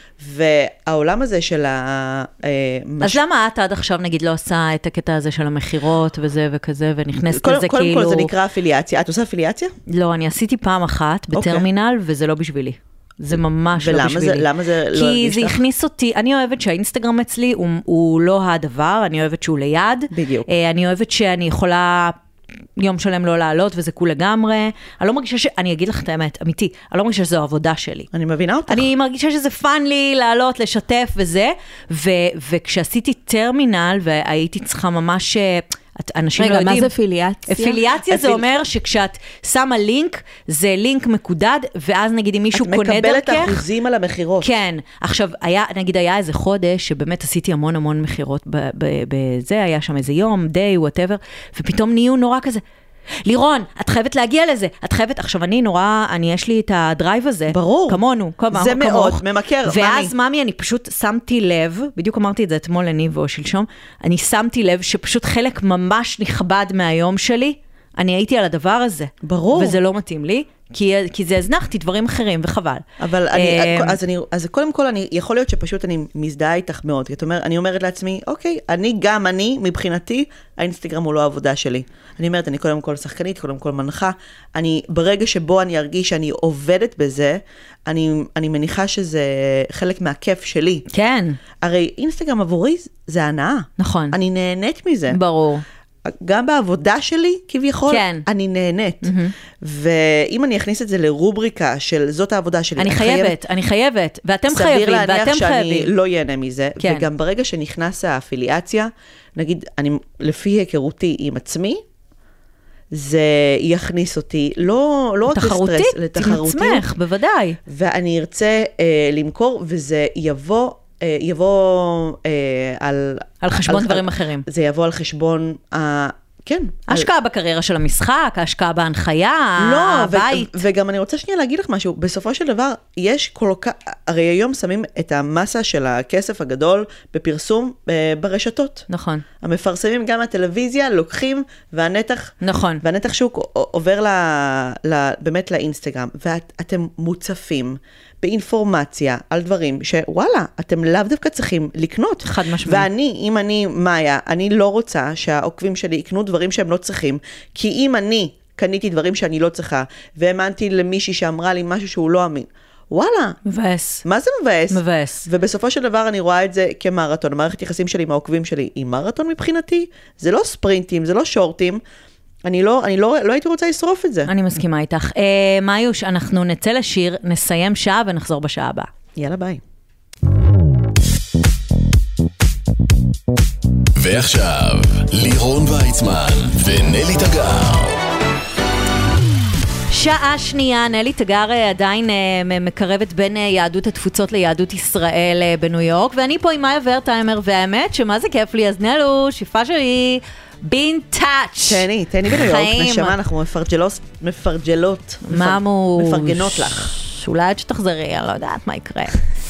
והעולם הזה של ה... אז למה את עד עכשיו נגיד לא עושה את הקטע הזה של המחירות וזה וכזה, ונכנסת לזה כאילו... קודם כל זה נקרא אפיליאציה. את עושה אפיליאציה? לא, אני עשיתי פעם אחת בטרמינל, וזה לא בשבילי. זה ממש לא בשבילי. ולמה זה לא הרגיש לך? כי זה הכניס אותי, אני אוהבת שהאינסטגרם אצלי הוא לא הדבר, אני אוהבת שהוא ליד. בדיוק. אני אוהבת שאני יכולה... יום שלם לא לעלות, וזה כול לגמרי. אני לא מרגישה ש... אני אגיד לך את האמת, אמיתי, אני לא מרגישה שזו עבודה שלי. אני מבינה אותך. אני מרגישה שזה פן לי לעלות, לשתף וזה, ו... וכשעשיתי טרמינל, והייתי צריכה ממש... אנשים רגע, לא יודעים... מה זה אפיליאציה? אפיליאציה זה אומר שכשאת שמה לינק, זה לינק מקודד, ואז נגיד אם מישהו קונה דרכך... את מקבלת אחוזים על המחירות. כן. עכשיו, היה, נגיד היה איזה חודש, שבאמת עשיתי המון המון מחירות בזה, היה שם איזה יום, די, whatever, ופתאום נהיו נורא כזה... לירון, את חייבת להגיע לזה, את חייבת, עכשיו אני נורא, אני יש לי את הדרייב הזה, ברור, כמונו, כמוך, זה מאוד ממכר, ואז ממי, אני פשוט שמתי לב, בדיוק אמרתי את זה אתמול לניב או שלשום, אני שמתי לב שפשוט חלק ממש נכבד מהיום שלי, אני הייתי על הדבר הזה, ברור, וזה לא מתאים לי, כי, כי זה הזנחתי דברים אחרים, וחבל. אבל אני, אז, אני, אז קודם כל, אני, יכול להיות שפשוט אני מזדהה איתך מאוד, כי את אומר, אני אומרת לעצמי, אוקיי, אני גם אני, מבחינתי, האינסטגרם הוא לא העבודה שלי. אני אומרת, אני קודם כל שחקנית, קודם כל מנחה, אני, ברגע שבו אני ארגיש שאני עובדת בזה, אני, אני מניחה שזה חלק מהכיף שלי. כן. הרי אינסטגרם עבורי זה הנאה. נכון. אני נהנית מזה. ברור. גם בעבודה שלי, כביכול, כן. אני נהנית. Mm-hmm. ואם אני אכניס את זה לרובריקה של זאת העבודה שלי, אני חייבת, חייבת, אני חייבת, ואתם חייבים, סביר ואתם להניח שאני חייבים. לא ייהנה מזה, כן. וגם ברגע שנכנס האפיליאציה, נגיד, אני, לפי היכרותי עם עצמי, זה יכניס אותי, לא, לא רק לסטרס, לתחרותית. עם עצמך, בוודאי. ואני ארצה אה, למכור, וזה יבוא... יבוא אה, על... על חשבון על, דברים על, אחרים. זה יבוא על חשבון הכיף כן. השקעה בקריירה של המשחק, השקעה בהנחיה, לא, הבית. וגם אני רוצה שנייה להגיד לך משהו, בסופו של דבר, יש כל כך, הרי היום שמים את המסה של הכסף הגדול בפרסום ברשתות. נכון. המפרסמים גם מהטלוויזיה, לוקחים, והנתח, נכון. והנתח שוק עובר ל, ל, באמת לאינסטגרם, ואתם מוצפים באינפורמציה על דברים שוואלה, אתם לאו דווקא צריכים לקנות. חד משמעית. ואני, אם אני, מאיה, אני לא רוצה שהעוקבים שלי יקנו דברים שהם לא צריכים, כי אם אני קניתי דברים שאני לא צריכה, והאמנתי למישהי שאמרה לי משהו שהוא לא אמין, וואלה. מבאס. מה זה מבאס? מבאס. ובסופו של דבר אני רואה את זה כמרתון. המערכת יחסים שלי עם העוקבים שלי היא מרתון מבחינתי. זה לא ספרינטים, זה לא שורטים. אני לא, אני לא, לא הייתי רוצה לשרוף את זה. אני מסכימה איתך. אה, מאיוש, אנחנו נצא לשיר, נסיים שעה ונחזור בשעה הבאה. יאללה, ביי. ועכשיו, לירון ויצמן ונלי תגר. שעה שנייה, נלי תגר עדיין מקרבת בין יהדות התפוצות ליהדות ישראל בניו יורק, ואני פה עם מאיה ורטהיימר, והאמת שמה זה כיף לי, אז נלו, שיפה שלי, בין טאץ'. תהני, תהני בניו יורק, נשמה, אנחנו מפרג'לות, מפרג'לות, מפרגנות לך. אולי עד שתחזרי, אני לא יודעת מה יקרה.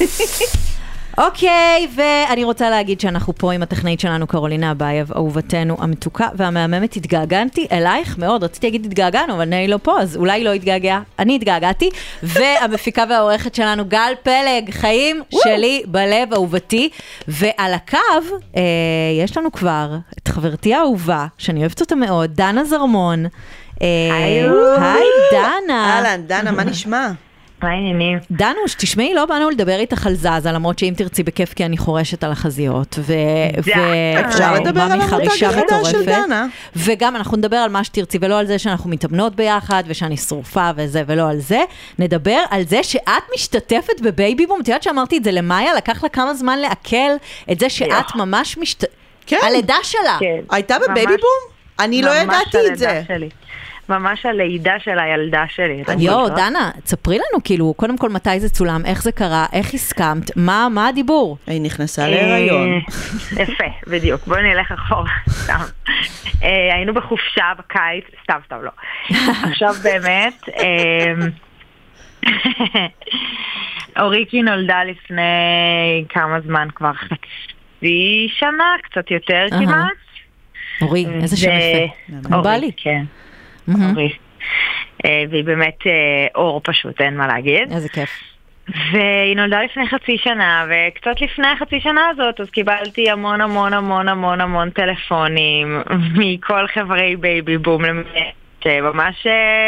אוקיי, ואני רוצה להגיד שאנחנו פה עם הטכנאית שלנו, קרולינה אבייב, אהובתנו המתוקה והמהממת. התגעגנתי אלייך מאוד, רציתי להגיד התגעגענו, אבל אני לא פה, אז אולי לא התגעגע, אני התגעגעתי, והמפיקה והעורכת שלנו, גל פלג, חיים שלי בלב, אהובתי, ועל הקו, אה, יש לנו כבר את חברתי האהובה, שאני אוהבת אותה מאוד, דנה זרמון. אה, היי דנה. אהלן, דנה, מה נשמע? מה העניינים? דנוש, תשמעי, לא באנו לדבר איתך על זזה, למרות שאם תרצי בכיף כי אני חורשת על החזיות. אפשר לדבר על המותג החדש של דנה. וגם אנחנו נדבר על מה שתרצי, ולא על זה שאנחנו מתאמנות ביחד, ושאני שרופה וזה, ולא על זה. נדבר על זה שאת משתתפת בבייבי בום. תראה שאמרתי את זה למאיה, לקח לה כמה זמן לעכל את זה שאת ממש משתתפת. הלידה שלה. הייתה בבייבי בום? אני לא ידעתי את זה. ממש הלידה של הילדה שלי. יו, דנה, תספרי לנו, כאילו, קודם כל מתי זה צולם, איך זה קרה, איך הסכמת, מה, מה הדיבור? היא נכנסה להיריון. יפה, בדיוק. בואי נלך אחורה, סתם. היינו בחופשה בקיץ, סתם, סתם לא. עכשיו באמת, אוריקי נולדה לפני כמה זמן כבר, חצי שנה, קצת יותר כמעט. אורי, איזה שם יפה. אורי, כן. אורי. והיא באמת אור פשוט, אין מה להגיד. איזה כיף. והיא נולדה לפני חצי שנה, וקצת לפני חצי שנה הזאת, אז קיבלתי המון המון המון המון המון טלפונים מכל חברי בייבי בום למעט, שממש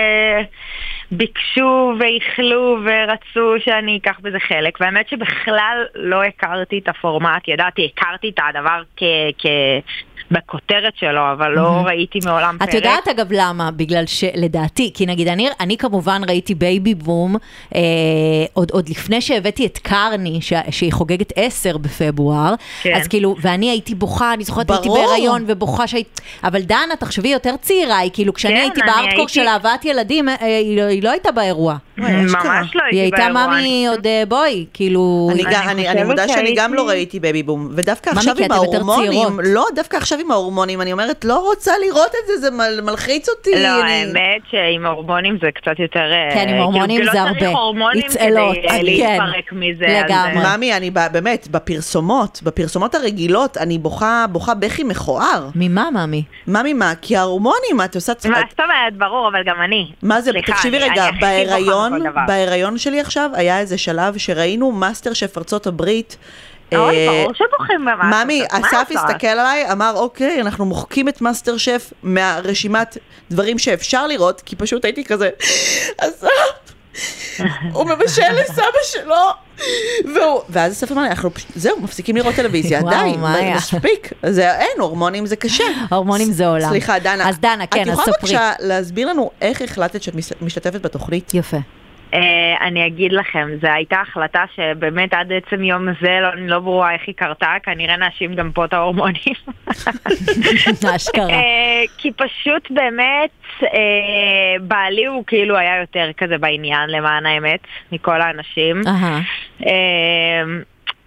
ביקשו ואיכלו ורצו שאני אקח בזה חלק, והאמת שבכלל לא הכרתי את הפורמט, ידעתי, הכרתי את הדבר כ... כ... בכותרת שלו, אבל לא ראיתי מעולם פרק. את יודעת אגב למה? בגלל שלדעתי, כי נגיד אני, אני כמובן ראיתי בייבי בום, אה, עוד, עוד לפני שהבאתי את קרני, ש, שהיא חוגגת עשר בפברואר, כן. אז כאילו, ואני הייתי בוכה, אני זוכרת הייתי בהיריון ובוכה שהיית, אבל דנה, תחשבי יותר צעירה, היא כאילו, כשאני כן, הייתי בארדקור הייתי... של אהבת ילדים, אה, היא, לא, היא לא הייתה באירוע. ממש לא הייתי באירוע. היא הייתה ממי עוד בואי, כאילו... אני, אני, אני, אני מודה שאני הייתי... גם לא ראיתי בייבי בום, ודווקא עכשיו עם ההורמונים, לא, דווקא עכשיו עם ההורמונים, אני אומרת, לא רוצה לראות את זה, זה מל, מלחיץ אותי. לא, האמת שעם ההורמונים זה קצת יותר... כן, עם ההורמונים זה הרבה. לא צריך הורמונים כדי להתפרק מזה. לגמרי. ממי, אני באמת, בפרסומות, בפרסומות הרגילות, אני בוכה, בוכה בכי מכוער. ממה, ממי? ממי, מה? כי ההורמונים, את עושה... מה, זאת אומרת, ברור, אבל גם אני. מה זה? תקשיבי רגע, בהיריון, בהיריון שלי עכשיו, היה איזה שלב שראינו מאסטר שף ארצות הברית, אוי, ברור שבוחרים במאסטר. ממי, אסף הסתכל עליי, אמר, אוקיי, אנחנו מוחקים את מאסטר שף מהרשימת דברים שאפשר לראות, כי פשוט הייתי כזה, אסף, הוא מבשל לסבא שלו, ואז אסף אמר לי, אנחנו, זהו, מפסיקים לראות טלוויזיה, די, מספיק, אין, הורמונים זה קשה. הורמונים זה עולם. סליחה, דנה. אז דנה, כן, אז ספרי. את יכולה בבקשה להסביר לנו איך החלטת שאת משתתפת בתוכנית? יפה. Uh, אני אגיד לכם, זו הייתה החלטה שבאמת עד עצם יום זה לא, לא ברורה איך היא קרתה, כנראה נשים גם פה את ההורמונים. אשכרה. uh, כי פשוט באמת uh, בעלי הוא כאילו היה יותר כזה בעניין למען האמת, מכל האנשים. Uh-huh. Uh,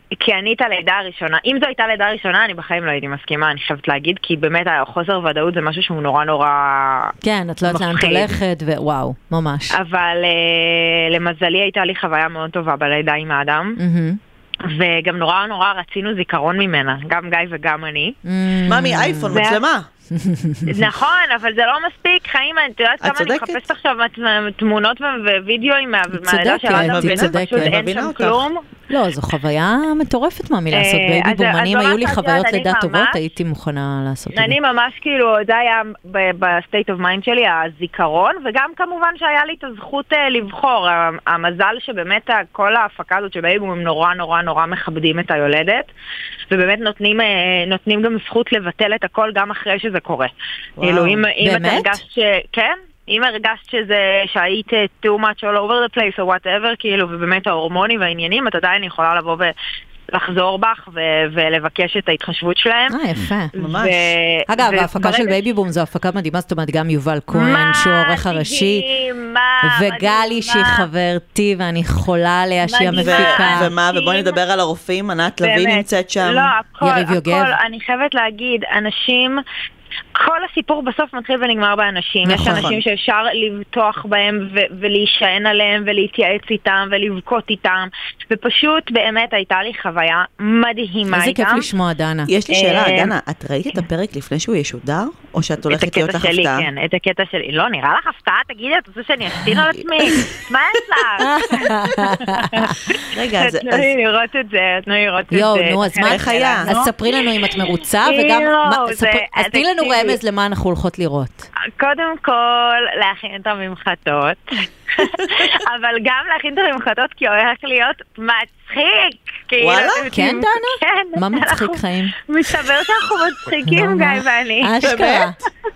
כי אני את הלידה הראשונה, אם זו הייתה לידה הראשונה, אני בחיים לא הייתי מסכימה, אני חייבת להגיד, כי באמת החוסר ודאות זה משהו שהוא נורא נורא כן, את לא יודעת לאן תלכת, ווואו, ממש. אבל למזלי הייתה לי חוויה מאוד טובה בלידה עם האדם, וגם נורא נורא רצינו זיכרון ממנה, גם גיא וגם אני. ממי, אייפון, מצלמה. נכון, אבל זה לא מספיק, חיים, את יודעת כמה אני מחפשת עכשיו תמונות ווידאוים מהלידה של האדם, פשוט אין שם כלום. לא, זו חוויה מטורפת מה מלעשות בייבי בומנים, היו לי חוויות לידה טובות, הייתי מוכנה לעשות את זה. אני ממש כאילו, זה היה בסטייט אוף מיינד שלי, הזיכרון, וגם כמובן שהיה לי את הזכות לבחור, המזל שבאמת כל ההפקה הזאת של בייבי בום הם נורא נורא נורא מכבדים את היולדת, ובאמת נותנים, נותנים גם זכות לבטל את הכל גם אחרי שזה קורה. כאילו, אם אתה הרגשת, כן? אם הרגשת שזה, שהיית too much all over the place או whatever, כאילו, ובאמת ההורמונים והעניינים, את עדיין יכולה לבוא ולחזור בך ולבקש את ההתחשבות שלהם. אה, יפה. ממש. אגב, ההפקה של בייבי בום זו הפקה מדהימה, זאת אומרת, גם יובל כהן, שהוא העורך הראשי, וגלי שהיא חברתי, ואני חולה עליה שהיא המפיקה. ומה, ובואי נדבר על הרופאים, ענת לוי נמצאת שם. לא, הכל, הכל, אני חייבת להגיד, אנשים... כל הסיפור בסוף מתחיל ונגמר באנשים. יש אנשים שאפשר לבטוח בהם ולהישען עליהם ולהתייעץ איתם ולבכות איתם, ופשוט באמת הייתה לי חוויה מדהימה איתם. איזה כיף לשמוע, דנה. יש לי שאלה, דנה, את ראית את הפרק לפני שהוא ישודר? או שאת הולכת להיות לך הפתעה? כן, את הקטע שלי. לא, נראה לך הפתעה? תגידי, את רוצה שאני אשתין על עצמי? מה יש לך? רגע, אז... תנו לי לראות את זה, תנו לי לראות את זה. יואו, נו, אז מה איך היה? אז ספרי לנו אם את מרוצה, וגם... אז תני לנו רמז למה אנחנו הולכות לראות. קודם כל, להכין את הממחטות. אבל גם להכין את הממחטות, כי הולך להיות מצחיק. וואלה? כן, דנה? כן. מה מצחיק חיים? מסתבר שאנחנו מצחיקים, גיא ואני. אשכרה.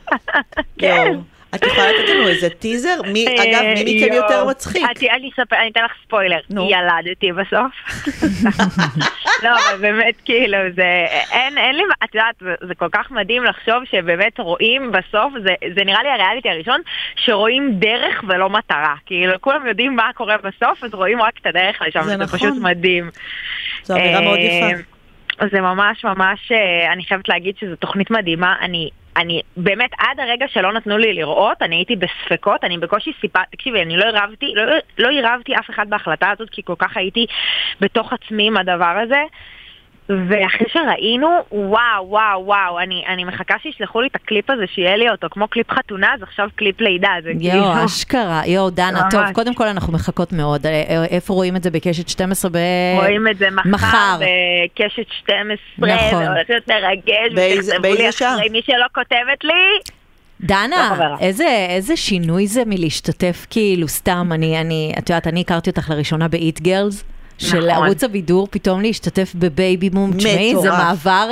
כן. את יכולה לתת לנו איזה טיזר? אגב, מי מכם יותר מצחיק? אני אתן לך ספוילר. ילדתי בסוף. לא, אבל באמת, כאילו, זה... אין לי... את יודעת, זה כל כך מדהים לחשוב שבאמת רואים בסוף, זה נראה לי הריאליטי הראשון, שרואים דרך ולא מטרה. כאילו, כולם יודעים מה קורה בסוף, אז רואים רק את הדרך לשם. זה פשוט מדהים. זו אמירה מאוד יפה. זה ממש ממש... אני חייבת להגיד שזו תוכנית מדהימה. אני... אני באמת עד הרגע שלא נתנו לי לראות, אני הייתי בספקות, אני בקושי סיפה, תקשיבי, אני לא הרבתי, לא, לא הרבתי אף אחד בהחלטה הזאת, כי כל כך הייתי בתוך עצמי עם הדבר הזה, ואחרי שראינו, וואו, וואו, וואו, אני, אני מחכה שישלחו לי את הקליפ הזה, שיהיה לי אותו, כמו קליפ חתונה, אז עכשיו קליפ לידה, זה יו, כאילו... אשכרה, יו, דנה, ממש. טוב, קודם כל אנחנו מחכות מאוד, איפה רואים את זה בקשת שתים עשרה ב... רואים את זה מחר, מחר. בקשת שתים עשרה, נכון. זה הולך להיות מרגש, באיזה, באיזה שעה? מי שלא כותבת לי... דנה, איזה, איזה שינוי זה מלהשתתף כאילו סתם, אני, אני, את יודעת, אני הכרתי אותך לראשונה ב-Eat Girls, של ערוץ הבידור, פתאום להשתתף בבייבי בום, תשמעי, זה מעבר...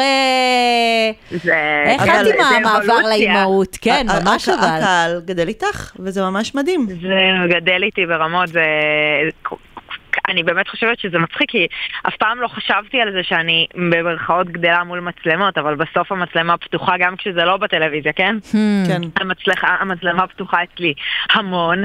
איך הייתי מהמעבר לאימהות? כן, ממש אבל. הקהל גדל איתך, וזה ממש מדהים. זה גדל איתי ברמות, זה... אני באמת חושבת שזה מצחיק, כי אף פעם לא חשבתי על זה שאני במרכאות גדלה מול מצלמות, אבל בסוף המצלמה פתוחה גם כשזה לא בטלוויזיה, כן? כן. המצלמה פתוחה אצלי המון,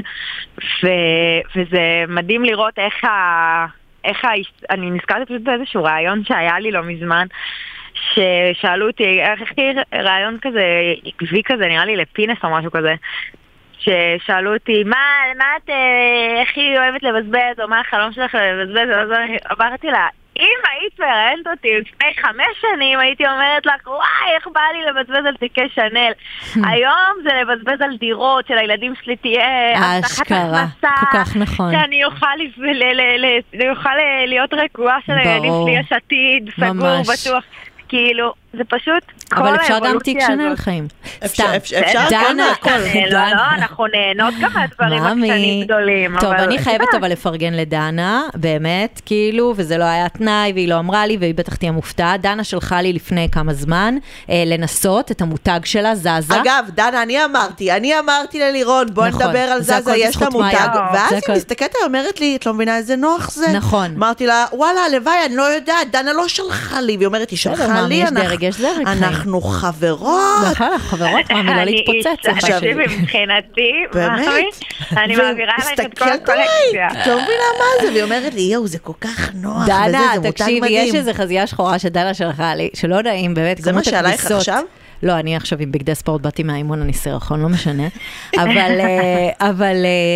וזה מדהים לראות איך ה... איך ה... אני נזכרתי פשוט באיזשהו רעיון שהיה לי לא מזמן, ששאלו אותי, איך רעיון כזה, עקבי כזה, נראה לי לפינס או משהו כזה, ששאלו אותי, מה, מה את, איך היא אוהבת לבזבז, או מה החלום שלך לבזבז, אז אמרתי לה, אם היית מראיינת אותי לפני חמש שנים, הייתי אומרת לך, וואי, איך בא לי לבזבז על תיקי שנל. היום זה לבזבז על דירות, שלילדים שלי תהיה הבטחת הכנסה, כל כך נכון. שאני אוכל להיות רגועה של הילדים שלי יש עתיד, סגור, בטוח. כאילו, זה פשוט כל אבל אפשר גם תיק שנל חיים. סתם. אפשר דנה, לא, לא, אנחנו נהנות גם מהדברים הקטנים גדולים. טוב, אני חייבת אבל לפרגן לדנה, באמת, כאילו, וזה לא היה תנאי, והיא לא אמרה לי, והיא בטח תהיה מופתעה. דנה שלחה לי לפני כמה זמן לנסות את המותג שלה, זזה. אגב, דנה, אני אמרתי, אני אמרתי ללירון, בוא נדבר על זזה, יש לה מותג. ואז היא מסתכלת, היא אומרת לי, את לא מבינה איזה נוח זה? נכון. אמרתי לה, וואלה, הלוואי, אני לא יודעת, דנה לא שלחה לי, והיא אומרת, היא שלחה לי, אנחנו יש זרק. אנחנו חברות. נכון, אנחנו חברות, מה, מלא להתפוצץ. עכשיו, מבחינתי, באמת. אני מעבירה עליך את כל הקולקציה. את לא מבינה מה זה, והיא אומרת לי, יואו, זה כל כך נוח, דנה, תקשיבי, יש איזו חזייה שחורה שדנה שלחה לי, שלא נעים, באמת, זה מה שעלייך עכשיו? לא, אני עכשיו עם בגדי ספורט, באתי מהאימון, אני סירחון, לא משנה. אבל, אבל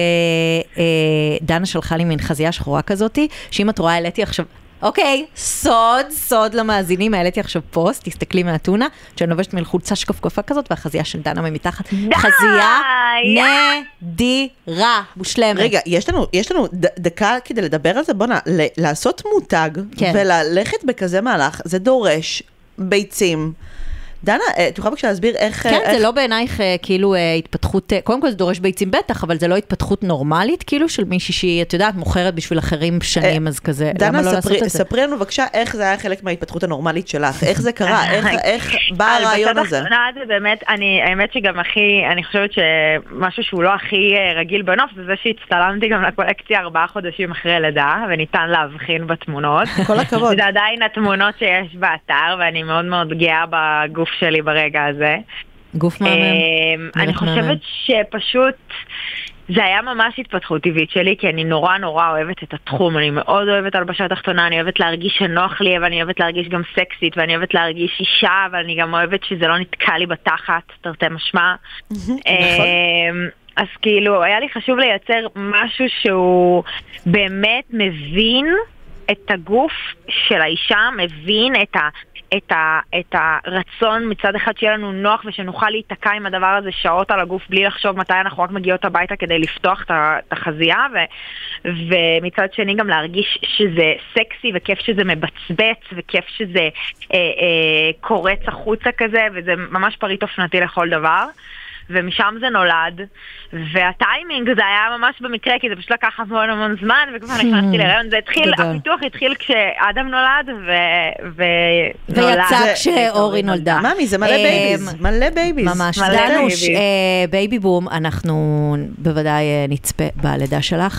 דנה שלחה לי מין חזייה שחורה כזאת, שאם את רואה, העליתי עכשיו, אוקיי, סוד, סוד למאזינים, העליתי עכשיו פוסט, תסתכלי מהטונה, שאני לובשת מלחולצה שקופקופה כזאת, והחזייה של דנה ממתחת, חזייה נדירה, מושלמת. רגע, יש לנו, יש לנו דקה כדי לדבר על זה, בוא נע, לעשות מותג, וללכת בכזה מהלך, זה דורש ביצים, דנה, תוכל בבקשה להסביר איך... כן, זה לא בעינייך כאילו התפתחות, קודם כל זה דורש ביצים בטח, אבל זה לא התפתחות נורמלית, כאילו של מישהי שהיא, את יודעת, מוכרת בשביל אחרים שנים, אז כזה, למה לא לעשות את זה? ספרי לנו בבקשה איך זה היה חלק מההתפתחות הנורמלית שלך, איך זה קרה, איך בא הרעיון הזה? זה באמת, האמת שגם הכי, אני חושבת שמשהו שהוא לא הכי רגיל בנוף, זה זה שהצטלמתי גם לקולקציה ארבעה חודשים אחרי לידה, וניתן להבחין בתמונות. כל הכבוד. זה עדיין התמונות שיש באתר, ואני מאוד מאוד גאה בגוף שלי ברגע הזה. גוף מהמם. אני חושבת שפשוט זה היה ממש התפתחות טבעית שלי, כי אני נורא נורא אוהבת את התחום, אני מאוד אוהבת הלבשה תחתונה, אני אוהבת להרגיש שנוח לי, אבל אני אוהבת להרגיש גם סקסית, ואני אוהבת להרגיש אישה, אבל אני גם אוהבת שזה לא נתקע לי בתחת, תרתי משמע. אז כאילו, היה לי חשוב לייצר משהו שהוא באמת מבין את הגוף של האישה, מבין את ה... את, ה, את הרצון מצד אחד שיהיה לנו נוח ושנוכל להתקע עם הדבר הזה שעות על הגוף בלי לחשוב מתי אנחנו רק מגיעות הביתה כדי לפתוח את החזייה ו, ומצד שני גם להרגיש שזה סקסי וכיף שזה מבצבץ וכיף שזה אה, אה, קורץ החוצה כזה וזה ממש פריט אופנתי לכל דבר ומשם זה נולד, והטיימינג זה היה ממש במקרה, כי זה פשוט לקח המון המון זמן, וכבר נכנסתי להיריון, זה התחיל, הפיתוח התחיל כשאדם נולד, ונולד. ויצא כשאורי נולדה. ממי, זה מלא בייביז, מלא בייביז. ממש, דנוש, בייבי בום, אנחנו בוודאי נצפה בלידה שלך.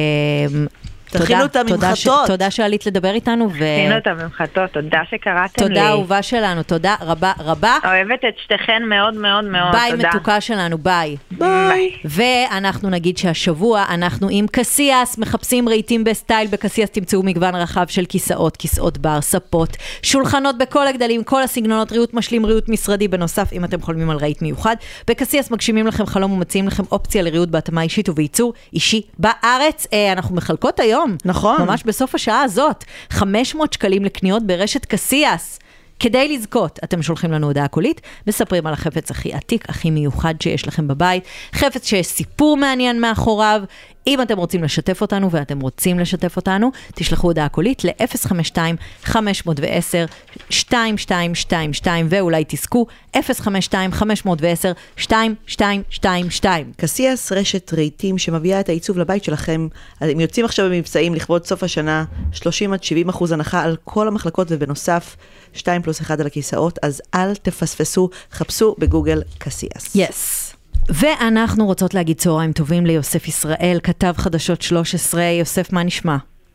תכינו את הממחטות. תודה שעלית לדבר איתנו. תכינו את הממחטות, תודה שקראתם לי. תודה אהובה שלנו, תודה רבה רבה. אוהבת את שתיכן מאוד מאוד מאוד, ביי מתוקה שלנו, ביי. ביי. ואנחנו נגיד שהשבוע אנחנו עם קסיאס, מחפשים רהיטים בסטייל, בקסיאס תמצאו מגוון רחב של כיסאות, כיסאות בר, ספות, שולחנות בכל הגדלים, כל הסגנונות, ריהוט משלים, ריהוט משרדי, בנוסף אם אתם חולמים על רהיט מיוחד. בקסיאס מגשימים לכם חלום ומציעים לכם אופציה לריהוט בהתאמה אישית ובייצור אישי בארץ. אנחנו מחלקות היום נכון. ממש בסוף השעה הזאת, חמש מאות שקלים לקניות ברשת קסיאס. כדי לזכות, אתם שולחים לנו הודעה קולית, מספרים על החפץ הכי עתיק, הכי מיוחד שיש לכם בבית, חפץ שיש סיפור מעניין מאחוריו. אם אתם רוצים לשתף אותנו, ואתם רוצים לשתף אותנו, תשלחו הודעה קולית ל-אפס חמש שתיים חמש עשר שתיים שתיים שתיים שתיים, ואולי תזכו אפס חמש שתיים חמש עשר שתיים שתיים שתיים שתיים. קסיאס רשת רהיטים שמביאה את העיצוב לבית שלכם. הם יוצאים עכשיו במבצעים לכבוד סוף השנה, שלושים עד שבעים אחוז הנחה על כל המחלקות, ובנוסף שתיים פלוס אחד על הכיסאות, אז אל תפספסו, חפשו בגוגל קסיאס. Yes. ואנחנו רוצות להגיד צהריים טובים ליוסף ישראל, כתב חדשות שלוש עשרה. יוסף, מה נשמע?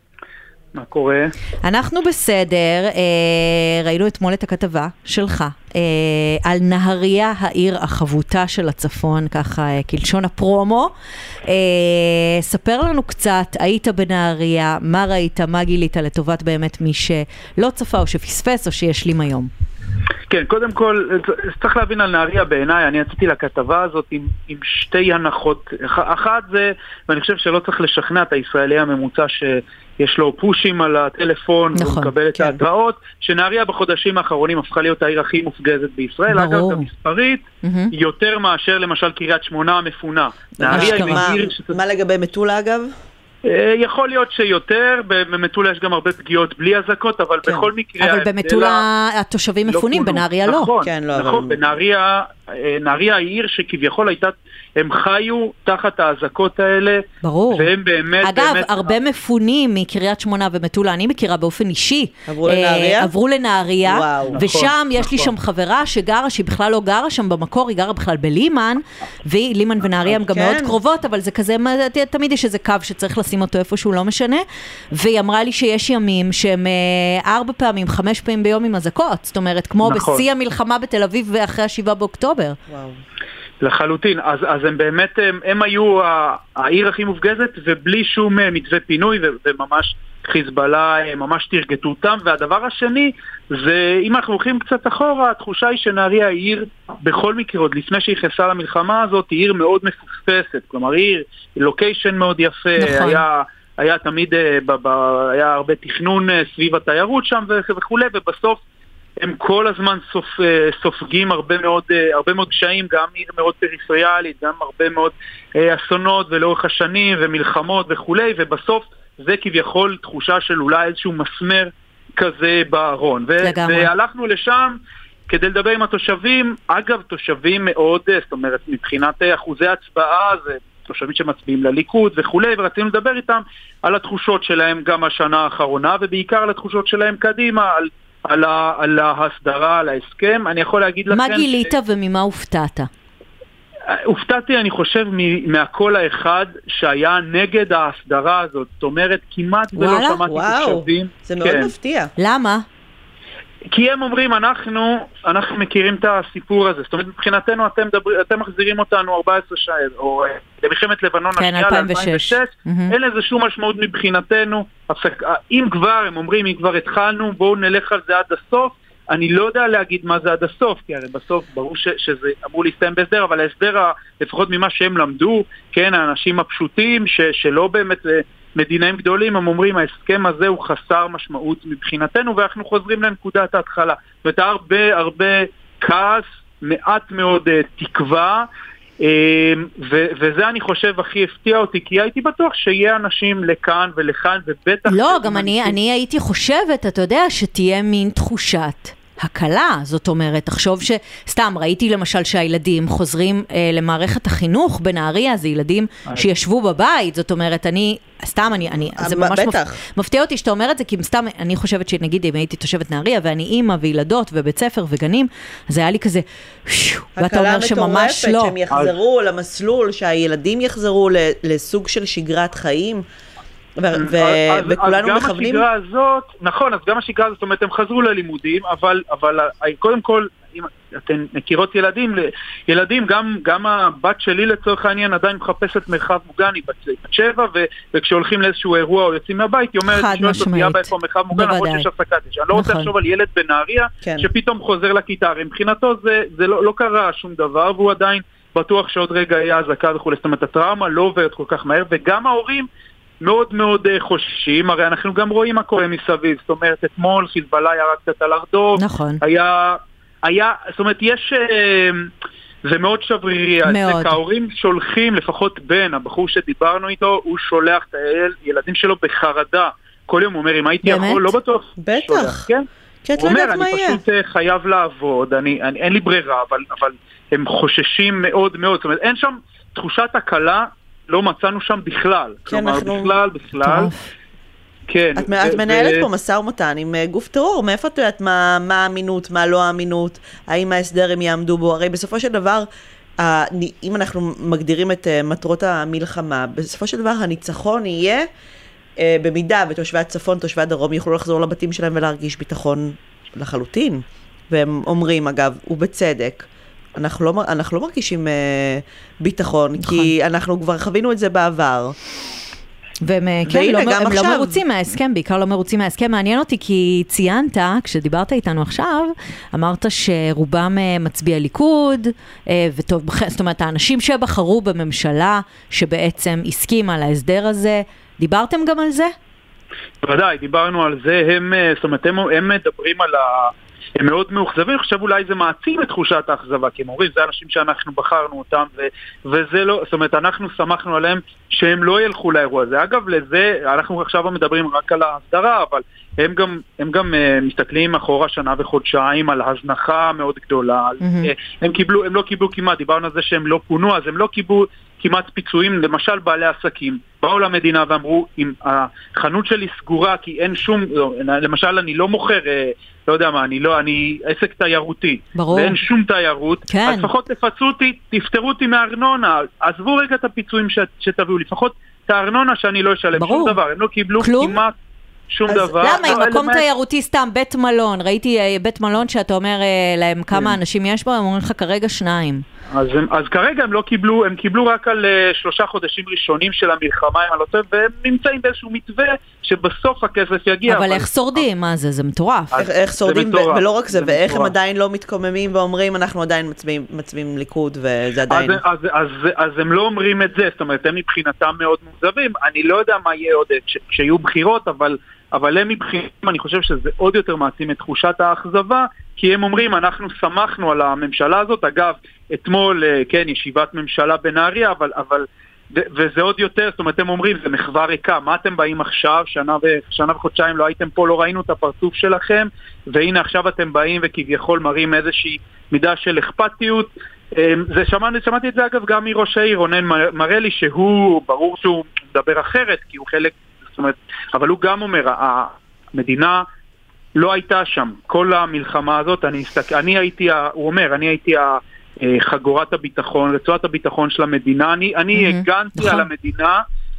מה קורה? אנחנו בסדר, אה, ראינו אתמול את הכתבה שלך, אה, על נהריה, העיר החבותה של הצפון, ככה אה, כלשון הפרומו. אה, ספר לנו קצת, היית בנהריה, מה ראית, מה גילית לטובת באמת מי שלא צפה או שפספס או שישלים היום? כן, קודם כל, צריך להבין על נהריה בעיניי, אני יצאתי לכתבה הזאת עם, עם שתי הנחות. אחת זה, ואני חושב שלא צריך לשכנע את הישראלי הממוצע שיש לו פושים על הטלפון, נכון, והוא מקבל את כן. ההתראות, שנהריה בחודשים האחרונים הפכה להיות העיר הכי מופגזת בישראל. אגב, המספרית, mm-hmm. יותר מאשר למשל קריית שמונה המפונה. נהריה היא עיר... שת... מה לגבי מטולה אגב? יכול להיות שיותר, במטולה יש גם הרבה פגיעות בלי הזקות, אבל כן. בכל מקרה... אבל במטולה התושבים מפונים, לא בנהריה לא. נכון, כן, לא, נכון, אבל... בנהריה נהריה היא עיר שכביכול הייתה, הם חיו תחת האזעקות האלה. ברור. והם באמת... אגב, באמת... הרבה מפונים מקריית שמונה ומטולה, אני מכירה באופן אישי. עברו לנהריה? עברו לנהריה, וואו. ושם נכון, יש נכון. לי שם חברה שגרה, שהיא בכלל לא גרה שם במקור, היא גרה בכלל בלימן, ולימן ונהריה הם גם כן. מאוד קרובות, אבל זה כזה, תמיד יש איזה קו שצריך לשים אותו איפשהו, לא משנה. והיא אמרה לי שיש ימים שהם ארבע פעמים, חמש פעמים ביום עם אזעקות, זאת אומרת, כמו נכון. בשיא המלחמה בתל אביב ואחרי השבעה באוקטובר. וואו. לחלוטין, אז, אז הם באמת, הם, הם היו העיר הכי מופגזת, ובלי שום מתווה פינוי, ו, וממש חיזבאללה ממש תרגטו אותם. והדבר השני, זה אם אנחנו הולכים קצת אחורה, התחושה היא שנהריה היא עיר, בכל מקרה, עוד לפני שהיא חסה למלחמה הזאת, היא עיר מאוד מפוספסת, כלומר עיר, לוקיישן מאוד יפה, נכון. היה... היה תמיד, ב, ב, היה הרבה תכנון סביב התיירות שם וכו', ובסוף הם כל הזמן סופ, סופגים הרבה מאוד, הרבה מאוד קשיים, גם עיר מאוד פריפריאלית, גם הרבה מאוד אסונות ולאורך השנים ומלחמות וכו', ובסוף זה כביכול תחושה של אולי איזשהו מסמר כזה בארון. ו- והלכנו לשם כדי לדבר עם התושבים, אגב תושבים מאוד, זאת אומרת מבחינת אחוזי הצבעה זה תושבים שמצביעים לליכוד וכולי, ורצינו לדבר איתם על התחושות שלהם גם השנה האחרונה, ובעיקר על התחושות שלהם קדימה, על, על, ה, על ההסדרה, על ההסכם. אני יכול להגיד לכם... מה גילית ש... וממה הופתעת? הופתעתי, אני חושב, מהכל האחד שהיה נגד ההסדרה הזאת. זאת אומרת, כמעט ולא שמעתי תושבים. זה מאוד כן. מפתיע. למה? כי הם אומרים, אנחנו, אנחנו מכירים את הסיפור הזה. זאת אומרת, מבחינתנו, אתם, דבר, אתם מחזירים אותנו ארבע עשרה שעה, או למלחמת לבנון כן, השנייה, אלפיים ושש. mm-hmm. אין לזה שום משמעות מבחינתנו. אם כבר, הם אומרים, אם כבר התחלנו, בואו נלך על זה עד הסוף. אני לא יודע להגיד מה זה עד הסוף, כי הרי בסוף ברור ש, שזה אמור להסתיים בהסדר, אבל ההסדר, לפחות ממה שהם למדו, כן, האנשים הפשוטים, ש, שלא באמת... מדינאים גדולים, הם אומרים, ההסכם הזה הוא חסר משמעות מבחינתנו, ואנחנו חוזרים לנקודת ההתחלה. זאת הרבה, הרבה כעס, מעט מאוד uh, תקווה, uh, ו- וזה אני חושב הכי הפתיע אותי, כי הייתי בטוח שיהיה אנשים לכאן ולכאן, ובטח... לא, גם אני, אני הייתי חושבת, אתה יודע, שתהיה מין תחושת הקלה, זאת אומרת, תחשוב שסתם ראיתי למשל שהילדים חוזרים אה, למערכת החינוך בנהריה, זה ילדים שישבו בבית, זאת אומרת, אני, סתם, אני, אני, זה ממש מפ... מפתיע אותי שאתה אומר את זה, כי סתם, אני חושבת שנגיד, אם הייתי תושבת נהריה, ואני אימא וילדות ובית ספר וגנים, אז היה לי כזה, ואתה אומר שממש לא. שהם יחזרו למסלול, שהילדים יחזרו לסוג של שגרת חיים, וכולנו מכוונים... אז גם השגרה הזאת, נכון, אז גם השגרה הזאת, זאת אומרת, הם חזרו ללימודים, אבל, אבל קודם כל, אם אתן מכירות ילדים, ילדים, גם, גם הבת שלי לצורך העניין עדיין מחפשת מרחב מוגן, היא בת שבע, וכשהולכים לאיזשהו אירוע או יוצאים מהבית, היא אומרת, שואלת אותי, אבא איפה מרחב מוגן, למרות שיש הפסקת אש. אני לא רוצה לחשוב על ילד בנהריה, שפתאום חוזר לכיתה, מבחינתו זה לא קרה שום דבר, והוא עדיין בטוח שעוד רגע היה אזעקה וכו'. זאת אומרת, הטראומה לא עוברת כל כך מהר, וגם ההורים מאוד מאוד חוששים, הרי אנחנו גם רואים מה קורה מסביב, זאת אומרת, אתמול חיזבאללה היה רק קצת על ארדוב, נכון. היה, היה, זאת אומרת, יש, זה מאוד שברירי, מאוד. זה ההורים שולחים, לפחות בן, הבחור שדיברנו איתו, הוא שולח את הילדים שלו בחרדה, כל יום הוא אומר, אם הייתי יכול, לא בטוח, בטח, שולח, כן? הוא אומר, אני פשוט חייב לעבוד, אני, אני, אין לי ברירה, אבל, אבל הם חוששים מאוד מאוד, זאת אומרת, אין שם תחושת הקלה, לא מצאנו שם בכלל. כן, אנחנו... בכלל, בכלל. כן. את, ו- את מנהלת ו- פה מסע ומתן עם גוף טרור, מאיפה את יודעת מה, מה האמינות, מה לא האמינות, האם ההסדר הם יעמדו בו, הרי בסופו של דבר, אם אנחנו מגדירים את מטרות המלחמה, בסופו של דבר הניצחון יהיה, במידה ותושבי הצפון, תושבי הדרום יוכלו לחזור לבתים שלהם ולהרגיש ביטחון לחלוטין. והם אומרים, אגב, ובצדק, אנחנו לא, אנחנו לא מרגישים אה, ביטחון, נכון. כי אנחנו כבר חווינו את זה בעבר. והם כן, לא, הם לא מרוצים מההסכם, בעיקר לא מרוצים מההסכם. מעניין אותי כי ציינת, כשדיברת איתנו עכשיו, אמרת שרובם מצביע ליכוד, וטוב, זאת אומרת, האנשים שבחרו בממשלה, שבעצם הסכימה על ההסדר הזה, דיברתם גם על זה? בוודאי, דיברנו על זה, הם, זאת אומרת, הם, הם מדברים על ה... הם מאוד מאוכזבים, אני חושב אולי זה מעצים את תחושת האכזבה, כי הם אומרים, זה אנשים שאנחנו בחרנו אותם, ו- וזה לא, זאת אומרת, אנחנו שמחנו עליהם שהם לא ילכו לאירוע הזה. אגב, לזה, אנחנו עכשיו מדברים רק על ההסדרה, אבל הם גם, הם גם uh, מסתכלים אחורה שנה וחודשיים על הזנחה מאוד גדולה. Mm-hmm. על, uh, הם קיבלו, הם לא קיבלו כמעט, דיברנו על זה שהם לא פונו, אז הם לא קיבלו כמעט פיצויים, למשל בעלי עסקים. באו למדינה ואמרו, אם החנות שלי סגורה, כי אין שום, למשל אני לא מוכר, לא יודע מה, אני לא, אני עסק תיירותי. ברור. ואין שום תיירות. כן. אז לפחות תפצו אותי, תפטרו אותי מהארנונה, עזבו רגע את הפיצויים ש, שתביאו, לפחות את הארנונה שאני לא אשלם. ברור. שום דבר, הם לא קיבלו כלום? כמעט שום אז דבר. למה, אם מקום תיירותי סתם, בית מלון, ראיתי בית מלון שאתה אומר להם כמה אנשים יש בו, הם אומרים לך כרגע שניים. אז, אז כרגע הם לא קיבלו, הם קיבלו רק על uh, שלושה חודשים ראשונים של המלחמה, הם לא טוב, והם נמצאים באיזשהו מתווה שבסוף הכסף יגיע. אבל, אבל איך שורדים? מה זה? זה מטורף. איך, איך שורדים, ו- ולא רק זה, זה ואיך מטורף. הם עדיין לא מתקוממים ואומרים, אנחנו עדיין מצביעים, מצביעים ליכוד, וזה עדיין... אז, אז, אז, אז, אז הם לא אומרים את זה, זאת אומרת, הם מבחינתם מאוד מוזבים, אני לא יודע מה יהיה עוד כשיהיו בחירות, אבל... אבל הם מבחינים, אני חושב שזה עוד יותר מעצים את תחושת האכזבה, כי הם אומרים, אנחנו שמחנו על הממשלה הזאת, אגב, אתמול, כן, ישיבת ממשלה בנהריה, אבל, אבל, וזה עוד יותר, זאת אומרת, הם אומרים, זה מחווה ריקה, מה אתם באים עכשיו, שנה, ו, שנה וחודשיים לא הייתם פה, לא ראינו את הפרצוף שלכם, והנה עכשיו אתם באים וכביכול מראים איזושהי מידה של אכפתיות, זה, שמעתי, שמעתי את זה אגב גם מראש העיר, רונן מראה לי שהוא, ברור שהוא מדבר אחרת, כי הוא חלק, זאת אומרת, אבל הוא גם אומר, המדינה לא הייתה שם. כל המלחמה הזאת, אני, אני הייתי, הוא אומר, אני הייתי חגורת הביטחון, רצועת הביטחון של המדינה, אני, אני הגנתי נכון. על המדינה,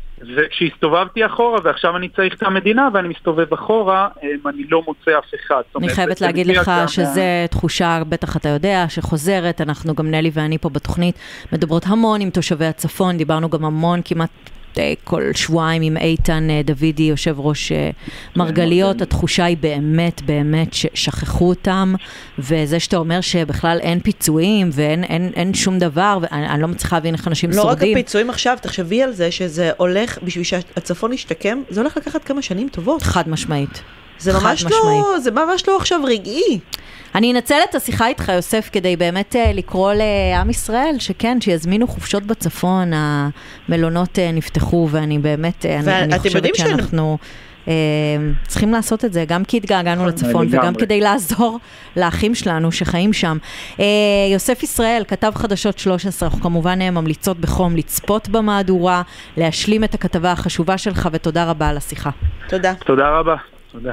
וכשהסתובבתי אחורה, ועכשיו אני צריך את המדינה, ואני מסתובב אחורה, אני לא מוצא אף אחד. אני חייבת להגיד לך שזה תחושה, בטח אתה יודע, שחוזרת, אנחנו גם נלי ואני פה בתוכנית, מדברות המון עם תושבי הצפון, דיברנו גם המון כמעט, כל שבועיים עם איתן דוידי, יושב ראש מרגליות, התחושה היא באמת, באמת ששכחו אותם, וזה שאתה אומר שבכלל אין פיצויים, ואין אין, אין שום דבר, ואני לא מצליחה להבין איך אנשים לא שורדים. לא רק הפיצויים עכשיו, תחשבי על זה שזה הולך, בשביל שהצפון ישתקם, זה הולך לקחת כמה שנים טובות. חד משמעית. זה ממש לא, זה ממש לא עכשיו רגעי. אני אנצל את השיחה איתך, יוסף, כדי באמת לקרוא לעם ישראל, שכן, שיזמינו חופשות בצפון, המלונות נפתחו, ואני באמת, אני, אני חושבת שאנחנו אה, צריכים לעשות את זה, גם כי התגעגענו לצפון, וגם כדי לעזור לאחים שלנו שחיים שם. אה, יוסף ישראל, כתב חדשות שלוש עשרה, אנחנו כמובן ממליצות בחום לצפות במהדורה, להשלים את הכתבה החשובה שלך, ותודה רבה על השיחה. תודה. תודה רבה. תודה.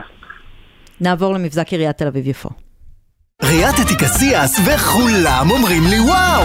נעבור למבזק עיריית תל אביב יפו. ריאטתי קסיאס וכולם אומרים לי וואו,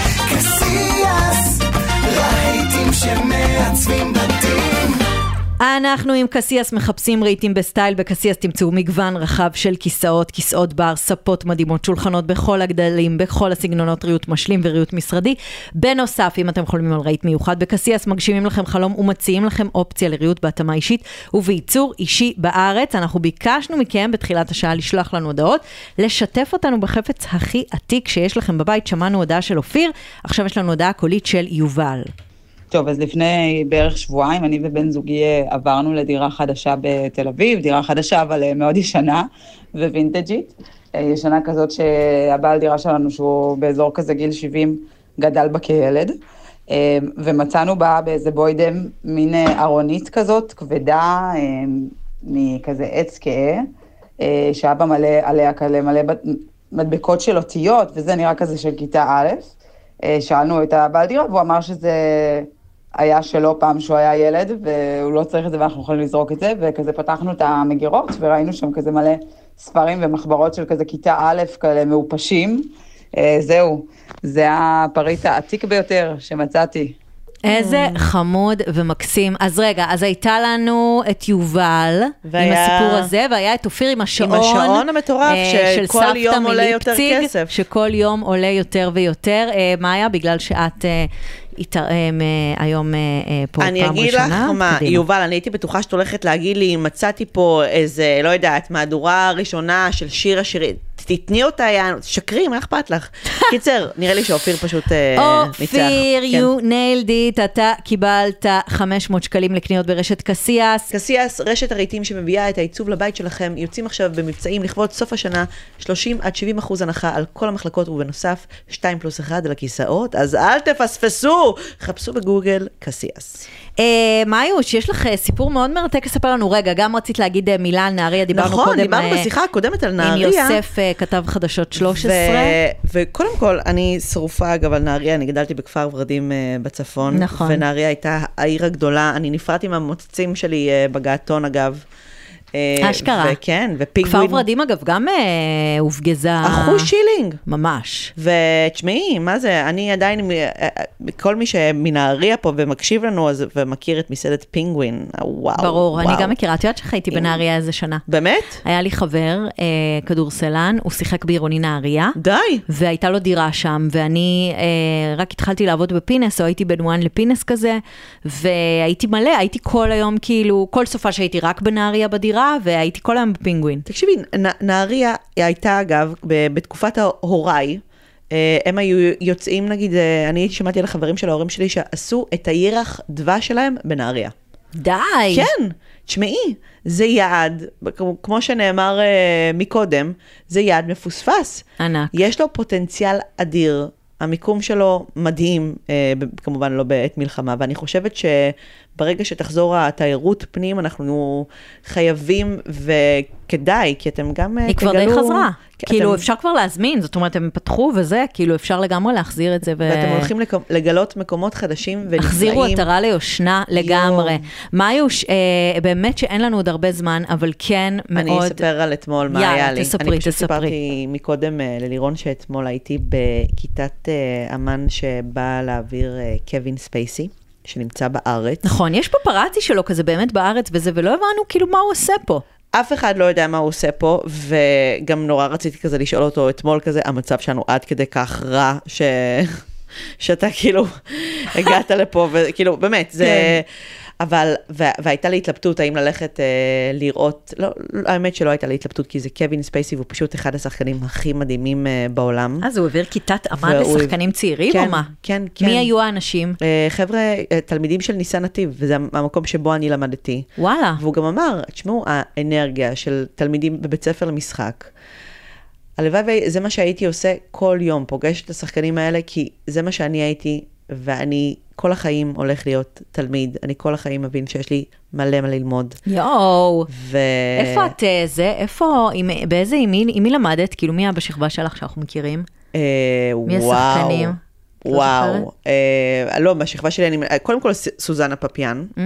קסיאס, רהיטים שמעצבים בתים. אנחנו עם קסיאס מחפשים רהיטים בסטייל. בקסיאס תמצאו מגוון רחב של כיסאות, כיסאות בר, ספות מדהימות, שולחנות בכל הגדלים, בכל הסגנונות, ריהוט משלים וריהוט משרדי. בנוסף, אם אתם חולמים על רהיט מיוחד, בקסיאס מגשימים לכם חלום ומציעים לכם אופציה לריהוט בהתאמה אישית ובייצור אישי בארץ. אנחנו ביקשנו מכם בתחילת השעה לשלוח לנו הודעות, לשתף אותנו בחפץ הכי עתיק שיש לכם בבית. שמענו הודעה של אופיר, עכשיו יש לנו הודעה קולית של יובל. טוב, אז לפני בערך שבועיים, אני ובן זוגי עברנו לדירה חדשה בתל אביב, דירה חדשה אבל מאוד ישנה ווינטג'ית, ישנה כזאת שהבעל דירה שלנו, שהוא באזור כזה גיל שבעים, גדל בה כילד, ומצאנו בה באיזה בוידם מין ארונית כזאת, כבדה, מכזה עץ כהה, שהיה בה מלא עליה כאלה, מלא מדבקות של אותיות, וזה נראה כזה של כיתה א', שאלנו את הבעל דירה, והוא אמר שזה היה שלו פעם שהוא היה ילד, והוא לא צריך את זה ואנחנו יכולים לזרוק את זה, וכזה פתחנו את המגירות, וראינו שם כזה מלא ספרים ומחברות של כזה כיתה א', כאלה מאופשים. זהו, זה הפריט העתיק ביותר שמצאתי. איזה חמוד ומקסים. אז רגע, אז הייתה לנו את יובל עם הסיפור הזה, והיה את אופיר עם השעון. עם השעון המטורף, שכל יום עולה יותר כסף. שכל יום עולה יותר ויותר. מה היה? בגלל שאת היום פה פעם ראשונה. אני אגיד לך מה, יובל, אני הייתי בטוחה שאת הולכת להגיד לי, מצאתי פה איזה, לא יודעת, מהדורה ראשונה של שיר השירים. תתני אותה, שקרי, מה אכפת לך? קיצר, נראה לי שאופיר פשוט ניצח. אופיר, you nailed it, אתה קיבלת חמש מאות שקלים לקניות ברשת קסיאס. קסיאס, רשת הרהיטים שמביאה את העיצוב לבית שלכם, יוצאים עכשיו במבצעים לכבוד סוף השנה, שלושים עד שבעים אחוז הנחה על כל המחלקות, ובנוסף, שתיים פלוס אחד על הכיסאות, אז אל תפספסו, חפשו בגוגל קסיאס. מאיוש, יש לך סיפור מאוד מרתק לספר לנו. רגע, גם רצית להגיד מילה על נהריה, דיברנו קודם. נכון, דיברנו בשיחה הקודמת על נהריה. עם יוסף, כתב חדשות שלוש עשרה. וקודם כל, אני שרופה אגב על נהריה, אני גדלתי בכפר ורדים בצפון. נכון. ונהריה הייתה העיר הגדולה, אני נפרדתי מהמוצצים שלי בגעתון אגב. אשכרה. וכן, ופיגווין. כפר ורדים אגב גם הופגזה. אחוז שילינג. ממש. ותשמעי, מה זה, אני עדיין, כל מי שמנהריה פה ומקשיב לנו ומכיר את מסעדת פינגווין, וואו. ברור, אני גם מכירה, את יודעת שחייתי בנהריה איזה שנה. באמת? היה לי חבר, כדורסלן, הוא שיחק בעירוני נהריה. די. והייתה לו דירה שם, ואני רק התחלתי לעבוד בפינס, או הייתי בנואן לפינס כזה, והייתי מלא, הייתי כל היום כאילו, כל סופה שהייתי רק בנהריה בדירה, והייתי כל היום בפינגווין. תקשיבי, נהריה הייתה אגב, בתקופת ההוריי, הם היו יוצאים נגיד, אני שמעתי על החברים של ההורים שלי, שעשו את הירח דבש שלהם בנהריה. די. כן, תשמעי, זה יעד, כמו שנאמר מקודם, זה יעד מפוספס. ענק. יש לו פוטנציאל אדיר, המיקום שלו מדהים, כמובן לא בעת מלחמה, ואני חושבת שברגע שתחזור התיירות פנים, אנחנו חייבים וכדאי, כי אתם גם תגלו... היא כבר די חזרה, כאילו אפשר כבר להזמין, זאת אומרת, הם פתחו וזה, כאילו אפשר לגמרי להחזיר את זה. ואתם הולכים לגלות מקומות חדשים ונפלאים. החזירו עטרה ליושנה לגמרי. מאיוש, באמת שאין לנו עוד הרבה זמן, אבל כן מאוד... אני אספר על אתמול מה היה לי. יאללה, תספרי, תספרי. אני פשוט סיפרתי מקודם ללירון שאתמול הייתי בכיתת אמן שבא להעביר קווין ספייסי. שנמצא בארץ. נכון, יש פה פרצי שלו כזה באמת בארץ וזה, ולא הבנו כאילו מה הוא עושה פה. אף אחד לא יודע מה הוא עושה פה, וגם נורא רציתי כזה לשאול אותו אתמול כזה, המצב שלנו עד כדי כך רע, ש... שאתה כאילו הגעת לפה, וכאילו באמת, זה... כן. אבל, והייתה לי התלבטות, האם ללכת אה, לראות, לא, האמת שלא הייתה לי התלבטות, כי זה קווין ספייסי, והוא פשוט אחד השחקנים הכי מדהימים אה, בעולם. אז הוא העביר כיתת אמן לשחקנים צעירים, כן, או מה? כן, כן. מי היו האנשים? אה, חבר'ה, אה, תלמידים של ניסן נתיב, וזה המקום שבו אני למדתי. וואלה. והוא גם אמר, תשמעו, האנרגיה של תלמידים בבית ספר למשחק, הלוואי, זה מה שהייתי עושה כל יום, פוגשת את השחקנים האלה, כי זה מה שאני הייתי, ואני כל החיים הולך להיות תלמיד, אני כל החיים מבין שיש לי מלא מה ללמוד. יואו, ו... איפה את זה? איפה, עם, באיזה, עם מי, עם מי למדת? כאילו מי בשכבה שלך שאנחנו מכירים? אה, מי השחקנים? וואו, אה, לא, בשכבה שלי, אני, קודם כל סוזנה פפיאן, mm.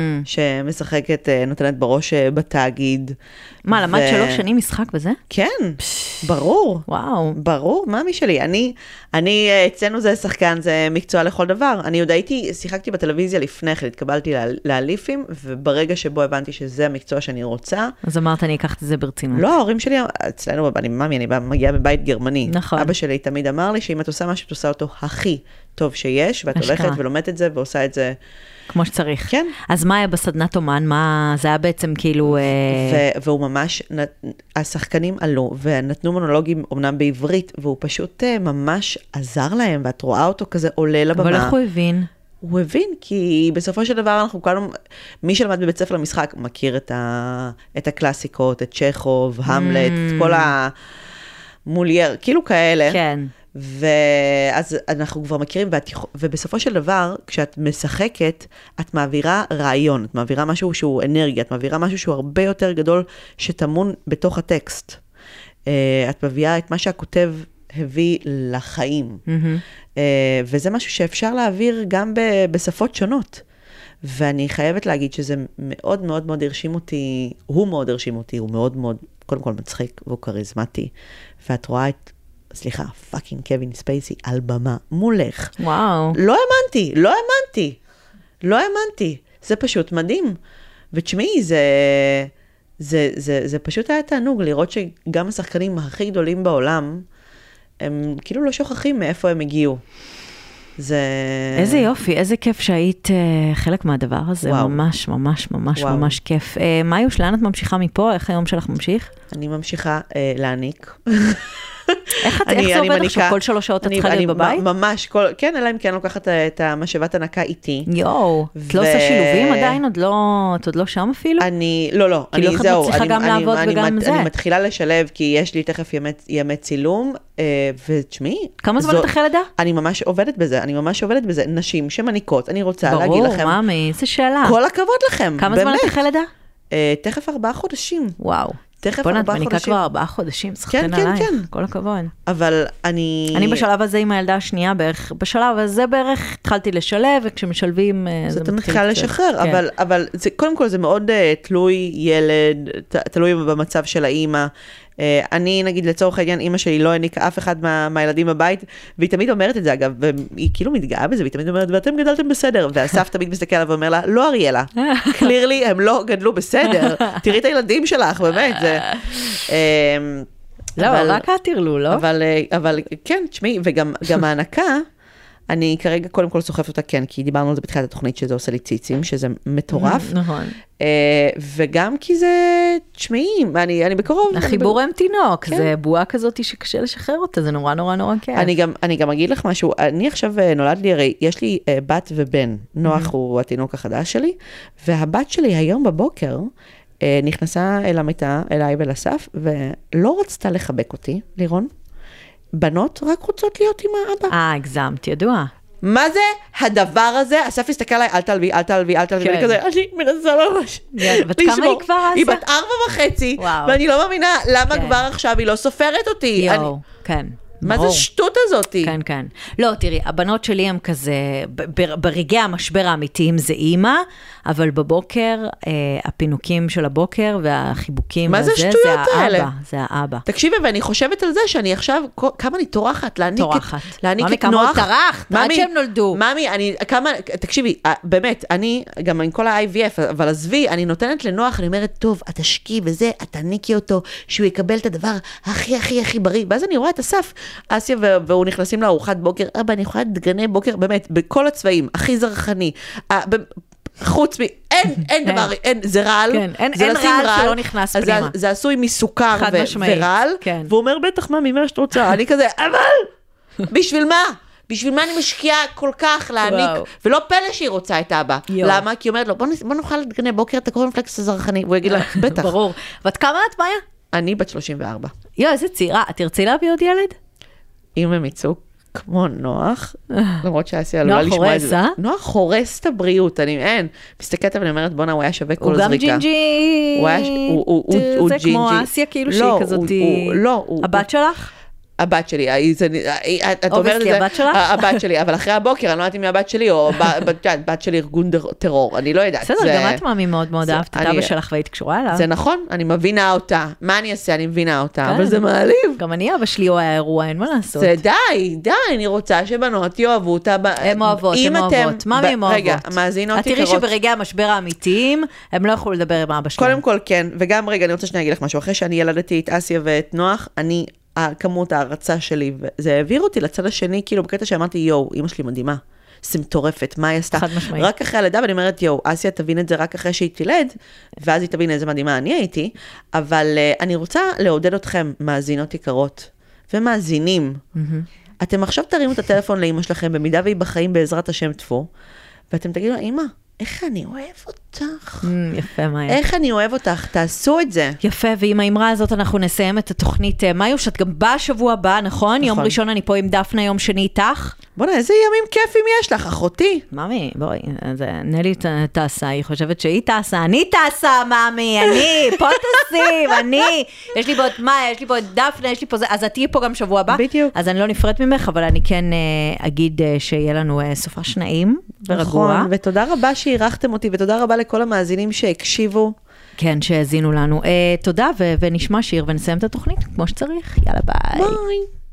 שמשחקת, נותנת בראש בתאגיד. מה, למד ו... שלוש שנים משחק וזה? כן, ברור. וואו. ברור, מה מי שלי? אני, אני, אצלנו זה שחקן, זה מקצוע לכל דבר. אני עוד הייתי, שיחקתי בטלוויזיה לפני כן, התקבלתי לאליפים, וברגע שבו הבנתי שזה המקצוע שאני רוצה. אז אמרת, אני אקח את זה ברצינות. לא, ההורים שלי, אצלנו, אני ממי, אני מגיעה מבית גרמני. נכון. אבא שלי תמיד אמר לי, שאם את עושה משהו, את עושה אותו הכי טוב שיש, ואת הולכת ולומדת את זה, ועושה את זה. כמו שצריך. כן. אז מה היה בסדנת אומן? מה, זה היה בעצם כאילו... ו- והוא ממש, השחקנים עלו, ונתנו מונולוגים אמנם בעברית, והוא פשוט ממש עזר להם, ואת רואה אותו כזה עולה לבמה. אבל איך הוא הבין? הוא הבין, כי בסופו של דבר אנחנו כולנו, מי שלמד בבית ספר למשחק, מכיר את, ה- את הקלאסיקות, את צ'כוב, המלט, את כל המולייר, כאילו כאלה. כן. ואז אנחנו כבר מכירים, ובסופו של דבר, כשאת משחקת, את מעבירה רעיון, את מעבירה משהו שהוא אנרגיה, את מעבירה משהו שהוא הרבה יותר גדול, שתמון בתוך הטקסט. את מביאה את מה שהכותב הביא לחיים. Mm-hmm. וזה משהו שאפשר להעביר גם בשפות שונות. ואני חייבת להגיד שזה מאוד מאוד מאוד הרשים אותי, הוא מאוד הרשים אותי, הוא מאוד מאוד, קודם כל מצחיק, והוא קריזמטי, ואת רואה את סליחה, פאקינג קווין ספייסי על במה מולך. וואו. לא האמנתי, לא האמנתי. לא האמנתי. זה פשוט מדהים. ותשמעי, זה, זה, זה, זה פשוט היה תענוג לראות שגם השחקנים הכי גדולים בעולם, הם כאילו לא שוכחים מאיפה הם הגיעו. זה... איזה יופי, איזה כיף שהיית חלק מהדבר הזה, וואו. ממש, ממש, ממש, וואו. ממש כיף. מאיוש, לאן את ממשיכה מפה? איך היום שלך ממשיך? אני ממשיכה אה, להעניק. איך זה עובד עכשיו? כל שלוש שעות את צריכה להיות בבית? ממש, כן, אלא אם כן לוקחת את המשאבת הנקה איתי. יואו, את לא עושה שילובים עדיין? את עוד לא שם אפילו? אני, לא, לא, אני זהו. כאילו איך את מצליחה גם לעבוד וגם זה? אני מתחילה לשלב, כי יש לי תכף ימי צילום, ותשמעי. כמה זמן את אחרי לידה? אני ממש עובדת בזה, אני ממש עובדת בזה. נשים שמניקות, אני רוצה להגיד לכם. ברור, מאמי, איזה שאלה. כל הכבוד לכם, כמה זמן את אחרי לידה? תכף ארבעה חודשים. וואו. תכף ארבעה חודשים. מניקה כבר ארבעה חודשים, סחטן עלייך, כל הכבוד. אבל אני... אני בשלב הזה עם הילדה השנייה בערך, בשלב הזה בערך התחלתי לשלב, וכשמשלבים... זה מתחילה לשחרר, אבל קודם כל זה מאוד תלוי ילד, תלוי במצב של האימא. אני, נגיד, לצורך העניין, אמא שלי לא העניקה אף אחד מה, מהילדים בבית, והיא תמיד אומרת את זה, אגב, והיא כאילו מתגאה בזה, והיא תמיד אומרת, ואתם גדלתם בסדר, והסף תמיד מסתכל עליו ואומר לה, לא אריאלה, קלירלי, הם לא גדלו בסדר, תראי את הילדים שלך, באמת, זה... לא, רק תראלו, לא? אבל, אבל, כן, תשמעי, וגם ההנקה, אני כרגע קודם כל סוחפת אותה כן, כי דיברנו על זה בתחילת התוכנית שזה עושה לי ציצים, שזה מטורף. נכון. וגם כי זה, תשמעי, אני, אני בקרוב... החיבור עם תינוק, זה בועה כזאת שקשה לשחרר אותה, זה נורא נורא נורא כיף. אני גם, אני גם אגיד לך משהו, אני עכשיו נולד לי, הרי יש לי בת ובן, נוח הוא התינוק החדש שלי, והבת שלי היום בבוקר, נכנסה אל המיטה, אליי ולסף, ולא רצתה לחבק אותי, לירון. בנות רק רוצות להיות עם האבא. אה, הגזמת, ידוע. מה זה הדבר הזה? אסף הסתכל עליי, אל תלוי, אל תלוי, אל תלוי, ואני כזה, אני מנסה ממש. בת כמה היא כבר עשה? היא בת ארבע וחצי, ואני לא מאמינה למה כבר עכשיו היא לא סופרת אותי. יואו, כן. מה זה שטות הזאת? כן, כן. לא, תראי, הבנות שלי הם כזה, ברגעי המשבר האמיתיים זה אימא, אבל בבוקר, הפינוקים של הבוקר והחיבוקים, מה זה השטויות האלה? זה האבא. תקשיבי, ואני חושבת על זה שאני עכשיו, כמה אני תורחת להעניק את נוח. ממי, כמה עוד תרחת, עד שהם נולדו. ממי, אני, כמה, תקשיבי, באמת, אני, גם עם כל ה-איי וי אף, אבל עזבי, אני נותנת לנוח, אני אומרת, טוב, את תשקיעי וזה, את תעניקי אותו, שהוא יקבל את הדבר הכי, הכי, הכי בריא. ואז אני רואה את אסף, אסיה והוא נכנסים לארוחת בוקר, אבא, אני יכולה דגני בוקר, באמת, בכל הצבעים, הכי זרחני, חוץ מ... אין, אין דבר, אין, זה רעל. כן, אין רעל שלא נכנס פנימה. זה עשוי מסוכר ורעל, והוא אומר, בטח, מה, ממה שאת רוצה? אני כזה, אבל, בשביל מה? בשביל מה אני משקיעה כל כך להעניק? ולא פלא שהיא רוצה את אבא. למה? כי היא אומרת לו, בוא נאכל דגני בוקר, אתה קוראים פלקס הזרחני, והוא יגיד לה, בטח. ברור. ואת כמה את, מאיה? אני בת שלושים וארבע. יו, איזה צעירה. את תרצי להביא עוד ילד? אם הם יצאו כמו נוח, למרות שעשי עלולה לשמוע את זה. נוח חורס, אה? נוח חורס את הבריאות, אני, אין. מסתכלת ואני אומרת, בונה, הוא היה שווה כל זריקה. הוא גם ג'ינג'י, זה כמו אסיה, כאילו שהיא כזאת, הבת שלך? הבת שלי, את אומרת את זה, הבת שלך? הבת שלי, אבל אחרי הבוקר, אני לא יודעת אם היא הבת שלי, או בת שלי ארגון טרור, אני לא יודעת. בסדר, גם את מאמי מאוד מאוד אהבת את אבא שלך והיית קשורה אליו. זה נכון, אני מבינה אותה. מה אני אעשה? אני מבינה אותה, אבל זה מעליב. גם אני אבא שלי הוא היה אירוע, אין מה לעשות. זה די, די, אני רוצה שבנות יאהבו אותה. הם אוהבות, הם אוהבות. מאמי הם אוהבות. רגע, מאזינות יקרות. את תראי שברגעי המשבר האמיתיים, הם לא יכולו לדבר עם אבא שלהם. קודם כל כן, וגם רגע, אני רוצה שאני אגיד לך משהו. אחרי שאני ילדתי את אסיה ואת נוח, אני הכמות ההרצה שלי, וזה העביר אותי לצד השני, כאילו בקטע שאמרתי, יואו, אמא שלי מדהימה, זה מטורפת, מה היא עשתה? חד משמעית. רק אחרי הלידה, ואני אומרת, יואו, אסיה תבין את זה רק אחרי שהיא תלד, ואז היא תבין איזה מדהימה אני הייתי, אבל uh, אני רוצה לעודד אתכם, מאזינות יקרות, ומאזינים. Mm-hmm. אתם עכשיו תרימו את הטלפון לאמא שלכם, במידה והיא בחיים בעזרת השם תפו, ואתם תגידו, אמא, איך אני אוהב אותך. Mm, יפה, מאיה. איך אני אוהב אותך, תעשו את זה. יפה, ועם האמרה הזאת אנחנו נסיים את התוכנית. מאיו, שאת גם באה שבוע הבא, נכון? נכון? יום ראשון אני פה עם דפנה, יום שני איתך. בוא'נה, איזה ימים כיפים יש לך, אחותי. מאמי, בואי, נלי טסה, היא חושבת שהיא טסה, אני טסה, מאמי, אני, פה טסים, אני, יש לי פה את מאיה, יש לי פה את דפנה, יש לי פה זה, אז את תהיי פה גם שבוע הבא. בדיוק. אז אני לא נפרד ממך, אבל אני כן אגיד שיהיה לנו סופש נעים ורגוע. נכון, ותודה רבה שאירחתם אותי, ותודה רבה לכל המאזינים שהקשיבו. כן, שהזינו לנו. תודה, ונשמע שיר, ונסיים את התוכנית כמו שצריך. יאללה, ביי. ביי.